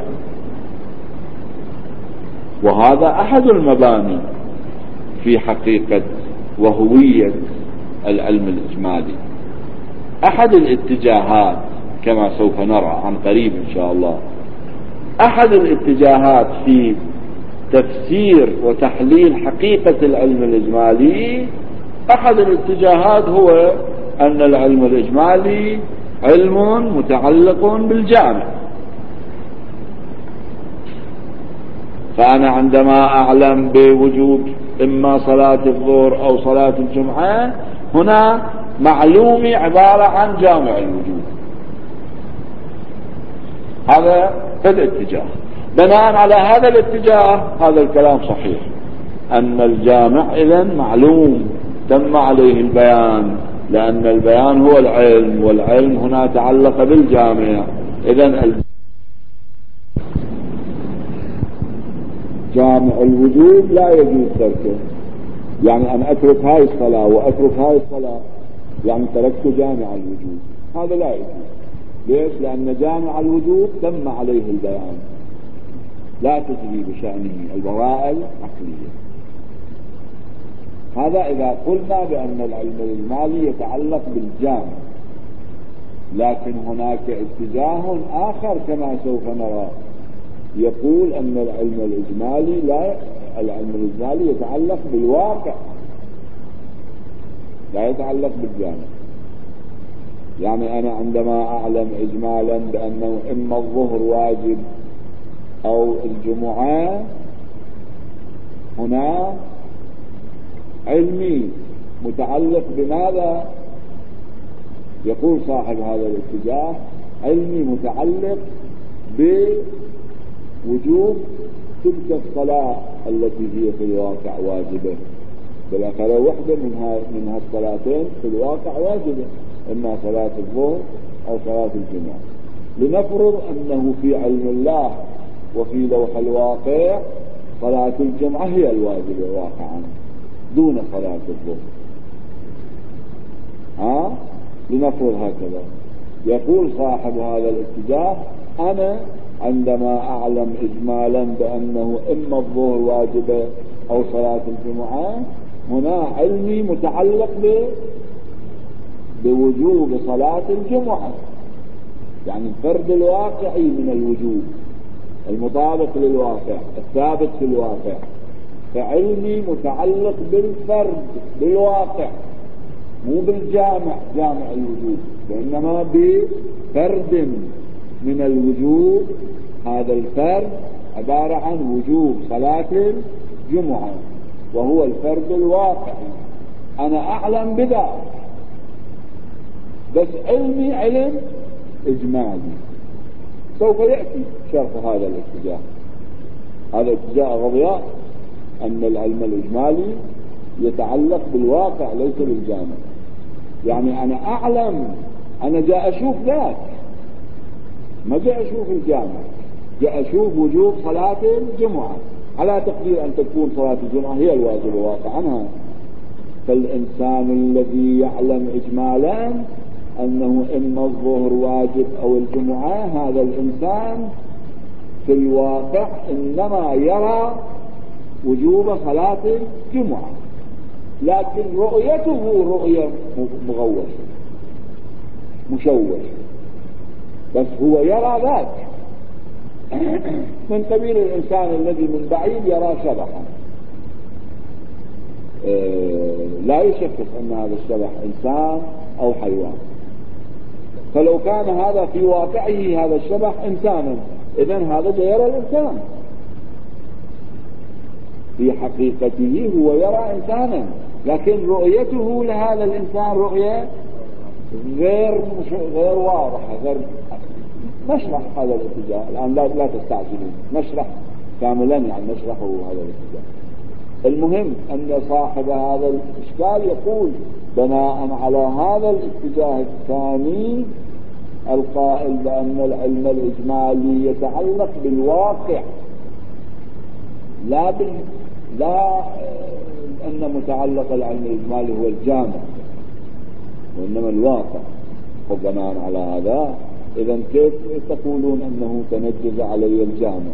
وهذا أحد المباني في حقيقة وهوية العلم الإجمالي، أحد الاتجاهات كما سوف نرى عن قريب إن شاء الله. أحد الاتجاهات في تفسير وتحليل حقيقة العلم الإجمالي، أحد الاتجاهات هو أن العلم الإجمالي علم متعلق بالجامع. فأنا عندما أعلم بوجوب إما صلاة الظهر أو صلاة الجمعة، هنا معلومي عبارة عن جامع الوجوب. هذا الاتجاه. بناء على هذا الاتجاه هذا الكلام صحيح، أن الجامع إذن معلوم تم عليه البيان، لأن البيان هو العلم، والعلم هنا تعلق بالجامع. إذن جامع الوجوب لا يجوز تركه، يعني أن أترك هاي الصلاة وأترك هاي الصلاة يعني تركت جامع الوجوب، هذا لا يجوز. ليش؟ لأن جامع الوجوب تم عليه البيان، لا تجري بشأنه البراءة العقلية. هذا إذا قلنا بأن العلم الإجمالي يتعلق بالجامع. لكن هناك اتجاه آخر كما سوف نرى يقول أن العلم الإجمالي العلم الإجمالي يتعلق بالواقع، لا يتعلق بالجامع. يعني أنا عندما أعلم إجمالا بأنه إما الظهر واجب أو الجمعة، هنا علمي متعلق بماذا؟ يقول صاحب هذا الاتجاه علمي متعلق بوجوب تلك الصلاة التي هي في الواقع واجبة، بالأخير وحدة من هالصلاتين في الواقع واجبة، إما صلاة الظهر أو صلاة الجمعة. لنفرض أنه في علم الله وفي لوح الواقع صلاة الجمعة هي الواجبة واقعا دون صلاة الظهر. لنفرض هكذا. يقول صاحب هذا الاتجاه أنا عندما أعلم إجمالا بأنه إما الظهر واجبة أو صلاة الجمعة، هنا علمي متعلق بوجوب صلاة الجمعة، يعني الفرد الواقعي من الوجوب المطابق للواقع الثابت في الواقع. فعلمي متعلق بالفرد بالواقع، مو بالجامع جامع الوجوب، وإنما بفرد من الوجوب. هذا الفرد عبارة عن وجوب صلاة الجمعة، وهو الفرد الواقعي. أنا أعلم بذلك، بس علمي علم إجمالي. سوف يأتي شرح هذا الاتجاه. هذا اتجاه غضياء، أن العلم الإجمالي يتعلق بالواقع ليس بالجامع. يعني أنا أعلم، أنا جاء أشوف ذاك، ما جاء أشوف الجامع، جاء أشوف وجوب صلاة الجمعة، على تقدير أن تكون صلاة الجمعة هي الواجب واقعا. فالإنسان الذي يعلم إجمالا أنه إما الظهر واجب أو الجمعة، هذا الإنسان في الواقع إنما يرى وجوب صلاة الجمعة، لكن رؤيته رؤية مغوشة مشوشة، بس هو يرى ذاك من قبيل الإنسان الذي من بعيد يرى شبحا، لا يشكك أن هذا الشبح إنسان أو حيوان. فلو كان هذا في واقعه هذا الشبح إنسانا، إذن هذا يرى الإنسان في حقيقته، هو يرى إنسانا، لكن رؤيته لهذا الإنسان رؤية غير واضحة، غير. نشرح هذا الاتجاه الآن، لا تستعجلون، نشرح كاملا، يعني نشرح هذا الاتجاه. المهم أن صاحب هذا الإشكال يقول بناء على هذا الاتجاه الثاني القائل بأن العلم الإجمالي يتعلق بالواقع، لا أن متعلق العلم الإجمالي هو الجامع وإنما الواقع. وبناء على هذا إذن كيف تقولون أنه تنجز علي الجامع؟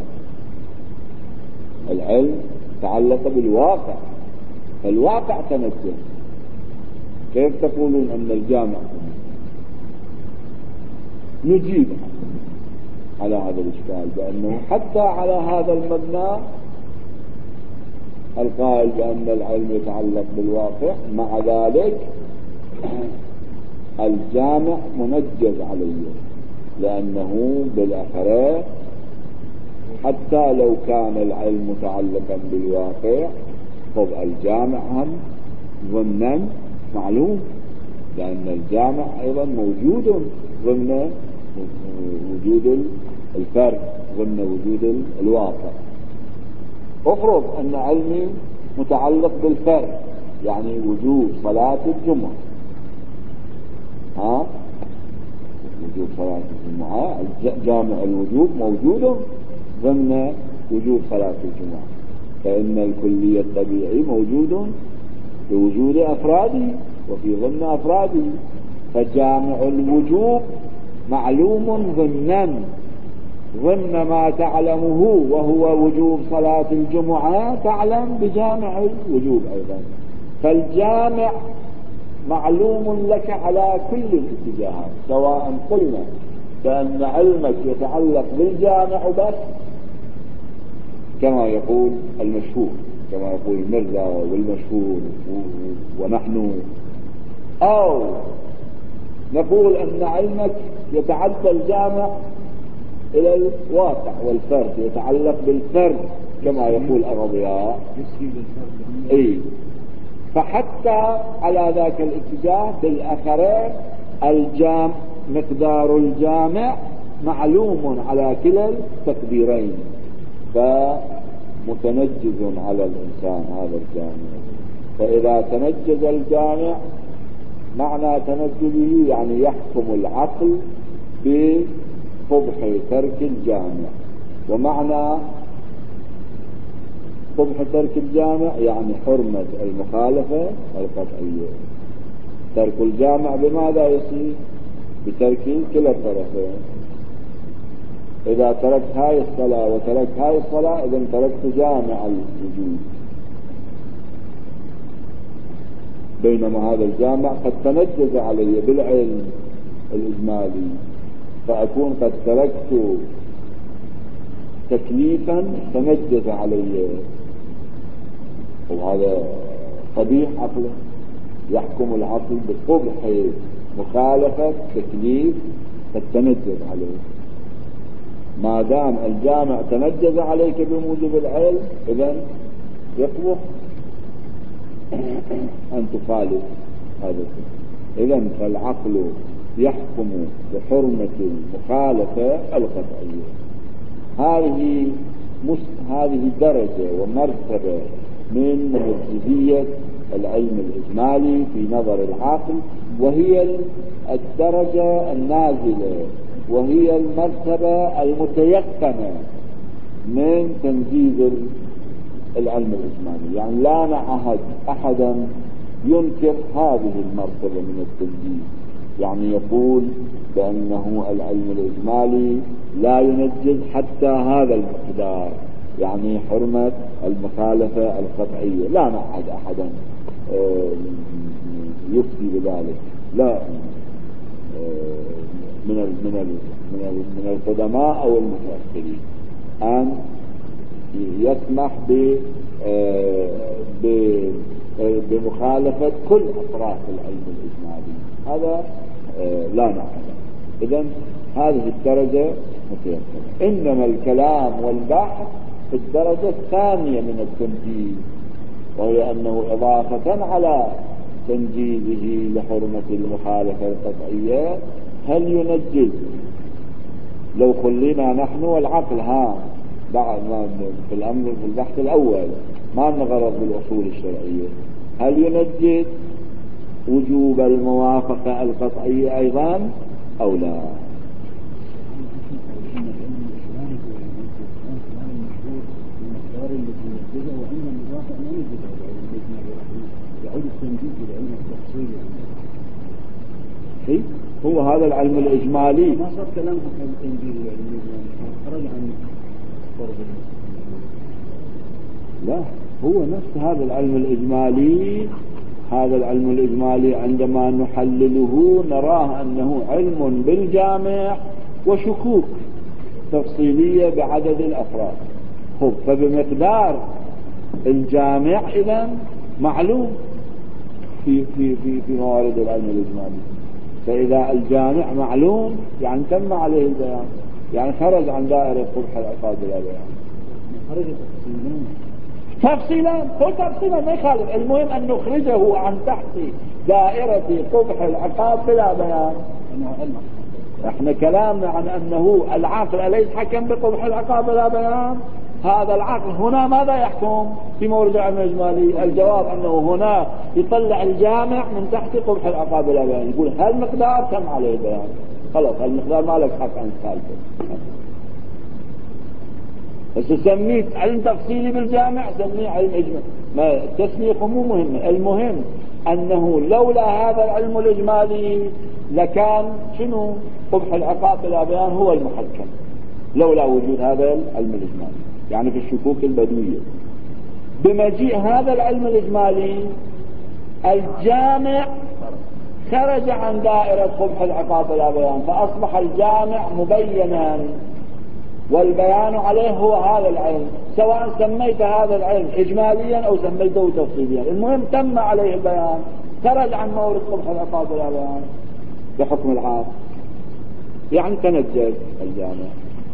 العلم تعلق بالواقع، الواقع تنجز، كيف تقولون أن الجامع؟ نجيب على هذا الإشكال بأنه حتى على هذا المبنى القائل بأن العلم يتعلق بالواقع، مع ذلك الجامع منجز عليه، لأنه بالآخرة حتى لو كان العلم متعلقا بالواقع الجامع هم ضمنا معلوم، لأن الجامع أيضا موجود ضمن وجود الفرد، ضمن وجود الواقع. افرض أن علمي متعلق بالفرد، يعني وجود صلاة الجمعة، وجود صلاة الجمعة، جامع الوجود موجود ضمن وجود صلاة الجمعة، فإن الكلية الطبيعي موجود بوجود أفراده وفي ضمن أفراده، فجامع الوجود معلوم ضمن ما تعلمه وهو وجوب صلاة الجمعة، تعلم بجامع الوجوب أيضا، فالجامع معلوم لك على كل الاتجاهات، سواء قلنا بأن علمك يتعلق بالجامع بس كما يقول المشهور، كما يقول المرزا والمشهور ونحن، أو نقول أن علمك يتعدى الجامع إلى الواقع والفرد، يتعلق بالفرد كما يقول الأغبياء. فحتى على ذاك الاتجاه بالآخرين مقدار الجامع معلوم على كلا التقديرين، فمتنجز على الإنسان هذا الجامع. فإذا تنجز الجامع معنى تنجزه يعني يحكم العقل بقبح ترك الجامع، ومعنى قبح ترك الجامع يعني حرمة المخالفة القطعية. ترك الجامع بماذا يصير؟ بترك كلا الطرفين. إذا تركت هاي الصلاة وتركت هاي الصلاة إذن تركت جامع الوجود، بينما هذا الجامع قد تنجز علي بالعلم الإجمالي، فأكون قد تركت تكليفا تنجز علي، وهذا قبيح عقله. يحكم العقل بقبح مخالفة تكليف قد تنجز عليه. ما دام الجامع تنجز عليك بموجب العلم إذن يقبح أن تخالف هذا. إذن فالعقل يحكم بحرمة المخالفة القطعية. هذه درجة ومرتبة من منجزية العلم الإجمالي في نظر العقل، وهي الدرجة النازلة، وهي المرتبة المتيقنة من تنجيز العلم الإجمالي. يعني لا نعهد أحدا ينكر هذه المرتبة من التنجيز، يعني يقول بأنه العلم الإجمالي لا ينجز حتى هذا المقدار، يعني حرمة المخالفة القطعية. لا نعهد أحدا يفتي بذلك، لا من القدماء أو المتأخرين أن يسمح بمخالفة كل أطراف العلم الإجمالي، هذا لا نعلم. إذن هذه الدرجة متيسرة. إنما الكلام والبحث في الدرجة الثانية من التنجيز، وهي أنه إضافة على تنجيزه لحرمة المخالفة القطعية هل ينجز؟ لو خلينا نحن والعقل بعد ما في الأمر في البحث الأول ما نغرض بالأصول الشرعية، هل ينجز وجوب الموافقة القطعية أيضا أو لا؟ هو هذا العلم الإجمالي ما صار كلام عن التنجيل العلمي، خرج عن فرض. لا، هو نفس هذا العلم الإجمالي. هذا العلم الإجمالي عندما نحلله نراه أنه علم بالجامع وشكوك تفصيلية بعدد الأفراد. فبمقدار الجامع إذن معلوم في موارد العلم الإجمالي. فإذا الجامع معلوم يعني تم عليه البيان، يعني خرج عن دائرة قبح العقاب بلا بيان. خرج تفصيلا ما يخالف، المهم أن نخرجه عن تحت دائرة قبح العقاب بلا بيان. احنا كلامنا عن أنه العقل أليس حكم بقبح العقاب بلا بيان؟ هذا العقل هنا ماذا يحكم في مورد العلم الإجمالي؟ الجواب أنه هنا يطلع الجامع من تحت قبح العقاب بلا بيان، يقول هالمقدار تم عليه البيان، خلاص هالمقدار ما لك حق أن تخالفه. بس سميت علم تفصيلي بالجامع سميه علم إجمالي، ما التسمية مو مهمة، المهم أنه لولا هذا العلم الإجمالي لكان شنو؟ قبح العقاب بلا بيان هو المحكم، لولا وجود هذا العلم الإجمالي، يعني في الشكوك البدوية. بمجيء هذا العلم الإجمالي الجامع خرج عن دائرة قبح العقاب بلا بيان، فأصبح الجامع مبينا والبيان عليه هو هذا العلم، سواء سميت هذا العلم إجماليا أو سميته تفصيليا، المهم تم عليه البيان، خرج عن مورد قبح العقاب بلا بيان بحكم العام، يعني تنجز الجامع.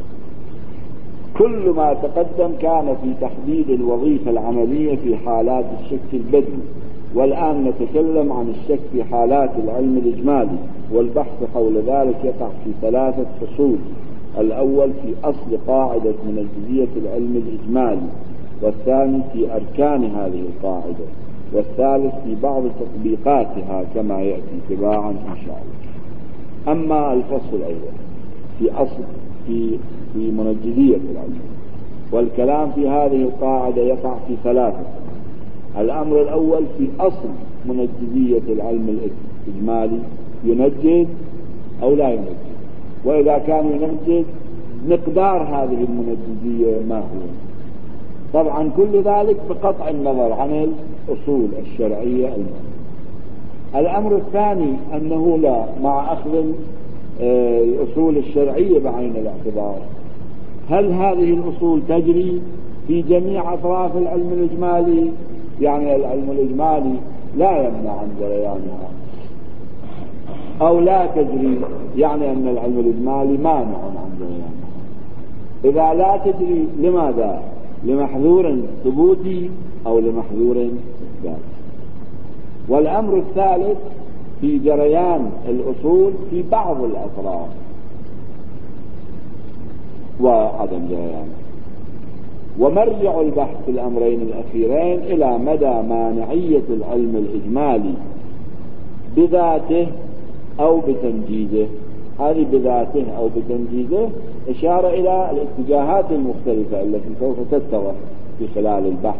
كل ما تقدم كان في تحديد الوظيفة العملية في حالات الشك البدوي، والآن نتكلم عن الشك في حالات العلم الإجمالي، والبحث حول ذلك يقع في 3 فصول. الأول في أصل قاعدة منجزية العلم الإجمالي، والثاني في أركان هذه القاعدة، والثالث في بعض تطبيقاتها كما يأتي تباعا إن شاء الله. أما الفصل الأول في أصل في منجزية العلم، والكلام في هذه القاعدة يقع في 3. الأمر الأول في أصل منجزية العلم الإجمالي، ينجز أو لا ينجز، وإذا كان ينجز مقدار هذه المنجزية ما هو. طبعا كل ذلك بقطع النظر عن الأصول الشرعية المهمة. الأمر الثاني أنه لا، مع أخذ الأصول الشرعية بعين الاعتبار، هل هذه الأصول تجري في جميع أطراف العلم الإجمالي؟ يعني العلم الإجمالي لا يمنع عن جريانها، أو لا تجري يعني أن العلم الإجمالي مانع عن جريانها. إذا لا تجري لماذا؟ لمحذور ثبوتي أو لمحذور إثباتي. والأمر الثالث في جريان الأصول في بعض الأطراف وعدم جريانه. ومرجع البحث في الأمرين الأخيرين إلى مدى مانعية العلم الإجمالي بذاته أو بتنجيزه. هذه بذاته أو بتنجيزه إشارة إلى الاتجاهات المختلفة التي سوف تتضح في خلال البحث.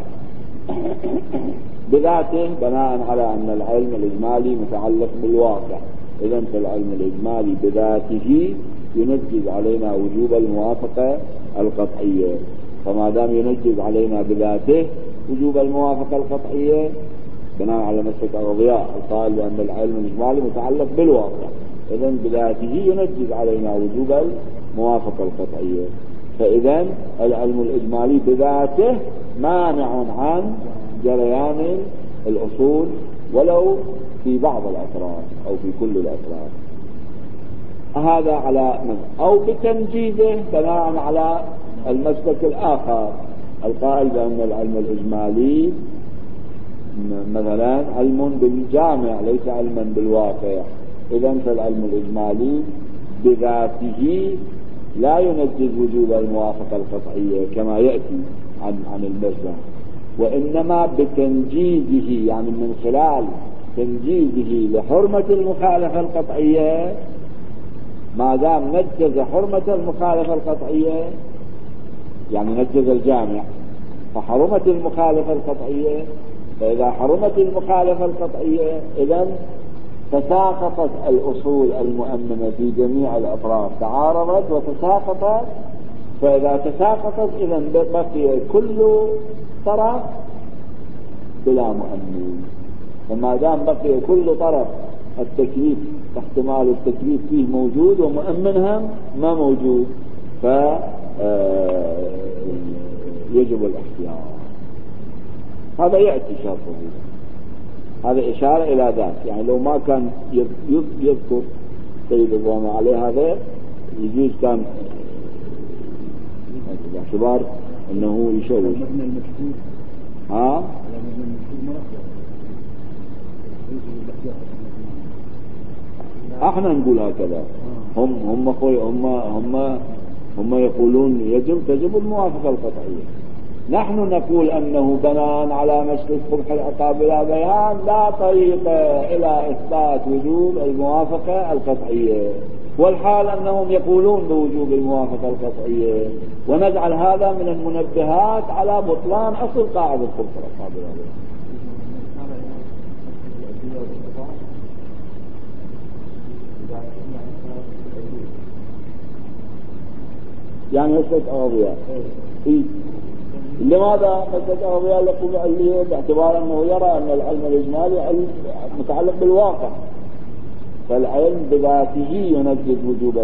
بذاته بناء على أن العلم الإجمالي متعلق بالواقع، إذن فالعلم الإجمالي بذاته ينجز علينا وجوب الموافقة القطعية، فما دام ينجز علينا بذاته وجوب الموافقة القطعية بناء على مسلك الأضياء القائل بأن العلم الإجمالي متعلق بالواقع، إذن بذاته ينجز علينا وجوب الموافقة القطعية. فإذن العلم الإجمالي بذاته مانع عن جريان الأصول ولو في بعض الأطراف أو في كل الأطراف. هذا على أو بتنجيزه بناء على المسلك الآخر القائل بأن العلم الإجمالي مثلا علم بالجامع ليس علما بالواقع. إذن فالعلم الإجمالي بذاته لا ينجز وجوب الموافقة القطعية كما يأتي عن المرجع، وإنما بتنجيزه، يعني من خلال تنجيزه لحرمة المخالفة القطعية. ما دام نجز حرمة المخالفة القطعية يعني نجز الجامع، فحرمت المخالفة القطعية، فإذا حرمت المخالفة القطعية إذن تساقطت الأصول المؤمنة في جميع الأطراف، تعارضت وتساقطت. فإذا تساقطت إذن بقي كل طرف بلا مؤمن. فما دام بقي كل طرف التكليف احتمال التكليف فيه موجود ومؤمنها ما موجود، فيجب الاحتياط. هذا يأتي شرطه، هذا إشارة إلى ذلك. يعني لو ما كان يذكر سيد الضوء عليه هذا يجوز كان باعتبار أنه يشوش. احنا نقول هكذا، هم يقولون تجب الموافقة القطعية. نحن نقول أنه بناء على مسلك قبح العقاب بلا بيان لا طريق إلى إثبات وجوب الموافقة القطعية، والحال أنهم يقولون بوجوب الموافقة القطعية، ونجعل هذا من المنبهات على بطلان أصل قاعدة قبح العقاب بلا بيان. يعني مسلك أغضياء لماذا مسلك أغضياء لكم اللي باعتبار أنه يرى أن العلم الإجمالي متعلق بالواقع، فالعلم بذاته ينجز وجوب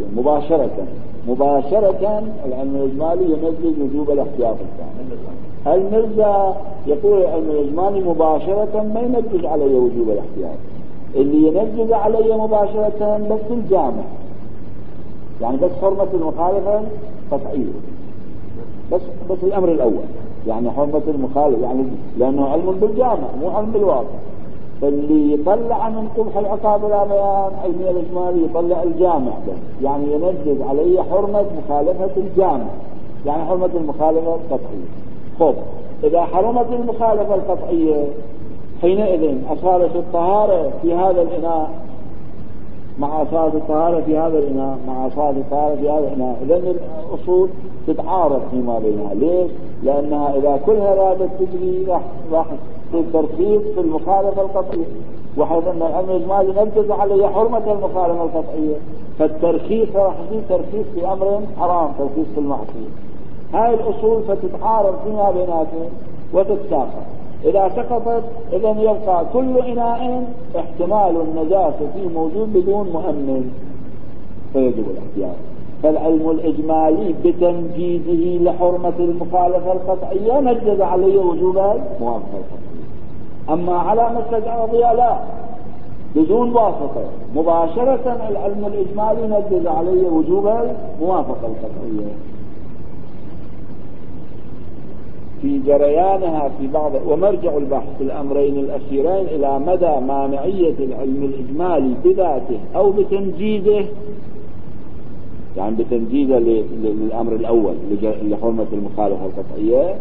مباشرة العلم الإجمالي ينجز وجوب الاحتياط الثاني. المرزا يقول العلم الإجمالي مباشرة ما ينجز عليه وجوب الاحتياط، اللي ينجز عليه مباشرة بس الجامع، يعني بس حرمة المخالفة قطعية، بس الأمر الأول يعني حرمة المخالفة، يعني لأنه علم بالجامع مو علم بالواقع. فاللي يطلع من قبح العقاب لا بيان علمي الإجمالي يطلع الجامع بس، يعني ينجز عليه حرمة مخالفة الجامع، يعني حرمة المخالفة القطعية. خب إذا حرمت المخالفة القطعية حينئذ أصالة الطهارة في هذا الإناء مع أصالة الطهارة في هذا الإناء مع أصالة الطهارة في هذا الإناء، إذن الأصول تتعارض فيما بينها. ليش؟ لأنها إذا كلها رادت تجري راح تركيز في المخالفة القطعية، وحيث أن العلم الإجمالي نجز عليه حرمة المخالفة القطعية، فالتركيز راح يصير تركيز في أمر حرام، تركيز في المعصية. هاي الأصول فتتعارض فيما بيناتهم وتتساقط. إذا سقطت إذن يبقى كل إناء احتمال النجاسة فيه موجود بدون مؤمن، فيجب الاحتياط. فالعلم الإجمالي بتنجيزه لحرمة المخالفة القطعية نجز عليه وجوب الموافقة القطعية. أما على مسلك الأضياء لا، بدون واسطة مباشرة العلم الإجمالي نجز عليه وجوب الموافقة القطعية في جريانها في بعض. ومرجع البحث في الأمرين الأخيرين إلى مدى مانعية العلم الإجمالي بذاته أو بتنجيزه، يعني بتنجيزه للأمر الأول لحرمة المخالفة القطعية،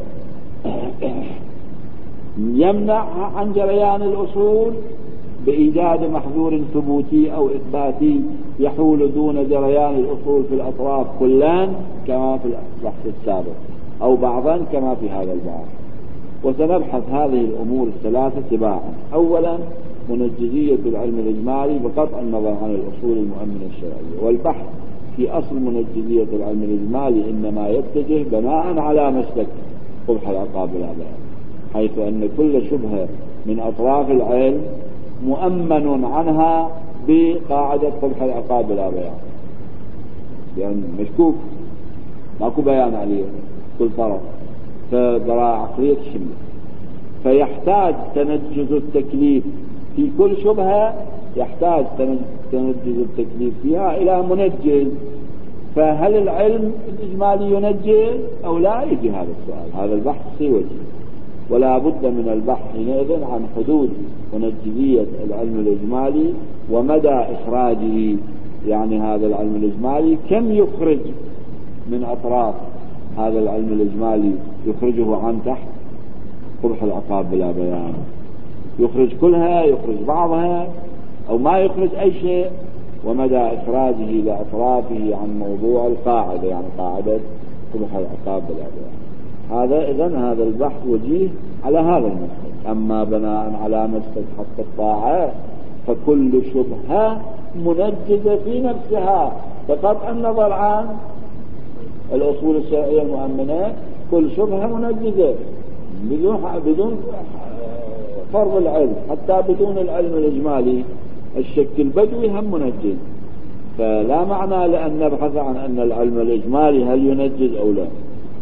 يمنع عن جريان الأصول بإيجاد محظور ثبوتي أو إثباتي يحول دون جريان الأصول في الأطراف كلان كما في البحث السابق، أو بعضا كما في هذا الباب. وسنبحث هذه الأمور الثلاثة تباعا. أولا منجزية العلم الإجمالي بقطع النظر عن الأصول المؤمنة الشرعية، والبحث في أصل منجزية العلم الإجمالي إنما يتجه بناء على مسلك قبح العقاب بلا بيان، حيث أن كل شبهة من أطراف العلم مؤمن عنها بقاعدة قبح العقاب بلا بيان، لأن مشكوك ماكو بيان عليه كل طرف، فبراءة عقلية تشمل، فيحتاج تنجز التكليف في كل شبهة، يحتاج تنجز التكليف فيها إلى منجز. فهل العلم الإجمالي ينجز أو لا؟ يجي هذا السؤال، هذا البحث في وجه، ولا بد من البحث حينئذ عن حدود منجزية العلم الإجمالي ومدى إخراجه. يعني هذا العلم الإجمالي كم يخرج من أطراف هذا العلم الإجمالي، يخرجه عن تحت قبح العقاب بلا بيان، يخرج كلها، يخرج بعضها، أو ما يخرج أي شيء، ومدى إخراجه لأطرافه عن موضوع القاعدة، يعني قاعدة قبح العقاب بلا بيان. هذا إذن هذا البحث وجيه على هذا المسلك. أما بناء على مسلك حق الطاعة فكل شبهة منجزة في نفسها، فقط النظر عن الأصول الشرعية المؤمنة كل شبهة منجزة بدون فرض العلم، حتى بدون العلم الإجمالي الشك البدوي هم منجز. فلا معنى لأن نبحث عن أن العلم الإجمالي هل ينجز أو لا.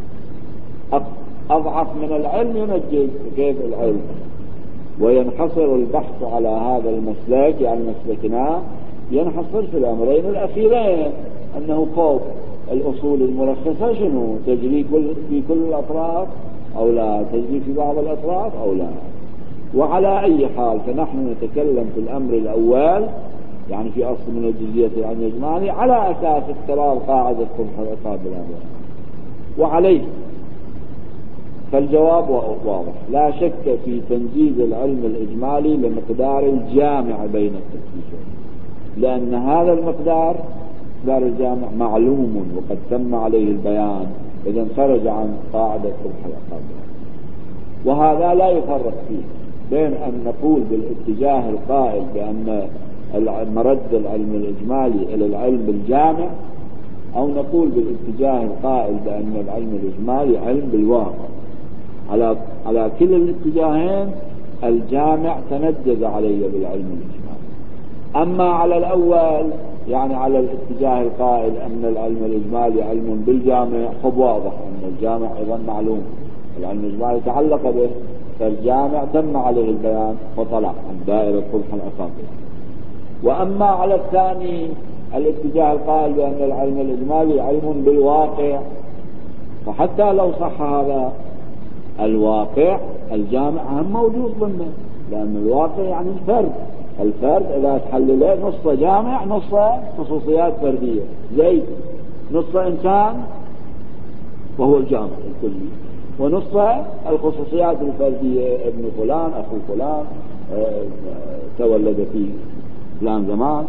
أضعف من العلم ينجز، كيف العلم؟ وينحصر البحث على هذا المسلك، يعني مسلكنا ينحصر في الأمرين الأخيرين، أنه فوق الأصول المرخصة شنو تجري في كل الأطراف أو لا، تجري في بعض الأطراف أو لا. وعلى أي حال فنحن نتكلم في الأمر الأول، يعني في أصل منجزية العلم الإجمالي على أساس اختراع قاعدة قبح العقاب بلا بيان. وعليه فالجواب واضح، لا شك في تنجيز العلم الإجمالي لمقدار الجامع بين التكليفين، لأن هذا المقدار الجامع معلوم وقد تم عليه البيان، إذا خرج عن قاعدة قبح العقاب. وهذا لا يفرق فيه بين أن نقول بالاتجاه القائل بأن مرد العلم الإجمالي إلى العلم الجامع، أو نقول بالاتجاه القائل بأن العلم الإجمالي علم بالواقع. على كل الاتجاهين الجامع تنجز عليه بالعلم الإجمالي. أما على الأول، يعني على الاتجاه القائل أن العلم الإجمالي علم بالجامع، خب واضح أن الجامع أيضا معلوم، العلم الإجمالي تعلق به، فالجامع تم عليه البيان وطلع عن دائرة قبح العقاب. وأما على الثاني الاتجاه القائل بأن العلم الإجمالي علم بالواقع، فحتى لو صح هذا الواقع الجامع هم موجود ضمنه، لأن الواقع يعني الفرد إذا تحلله نص جامع نص خصوصيات فردية، زي نص إنسان وهو الجامع الكلي، ونص الخصوصيات الفردية، ابن فلان أخو فلان تولد في فلان زمان.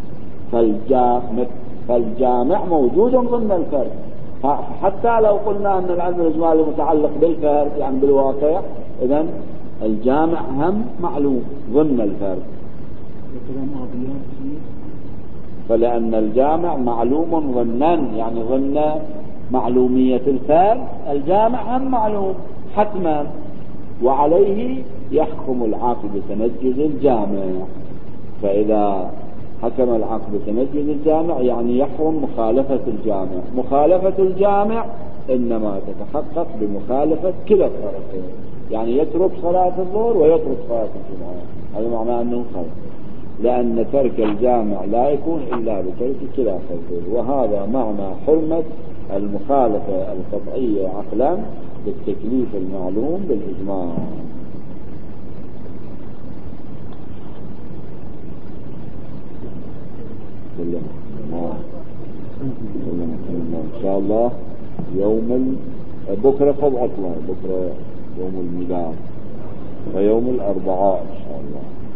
فالجامع موجود ضمن الفرد، حتى لو قلنا أن العلم الإجمالي متعلق بالفرد يعني بالواقع، إذن الجامع هم معلوم ضمن الفرد، فلأن الجامع معلوم ضمنا، يعني ضمن معلومية الفرد الجامع هم معلوم حتما، وعليه يحكم العقل بتنجز الجامع. فإذا حكم العقل بتنجز الجامع يعني يحرم مخالفة الجامع. مخالفة الجامع إنما تتحقق بمخالفة كلا الطرفين، يعني يترك صلاة الظهر ويترك صلاة الجمعة، هذا معناه أنه خلق، لأن ترك الجامع لا يكون إلا بترك كلا الطرفين. وهذا معنى حرمة المخالفة القطعية عقلا بالتكليف المعلوم بالإجماع. إن شاء الله بكرة خذ عطلة، بكرة يوم الميلاد ويوم الأربعاء إن شاء الله.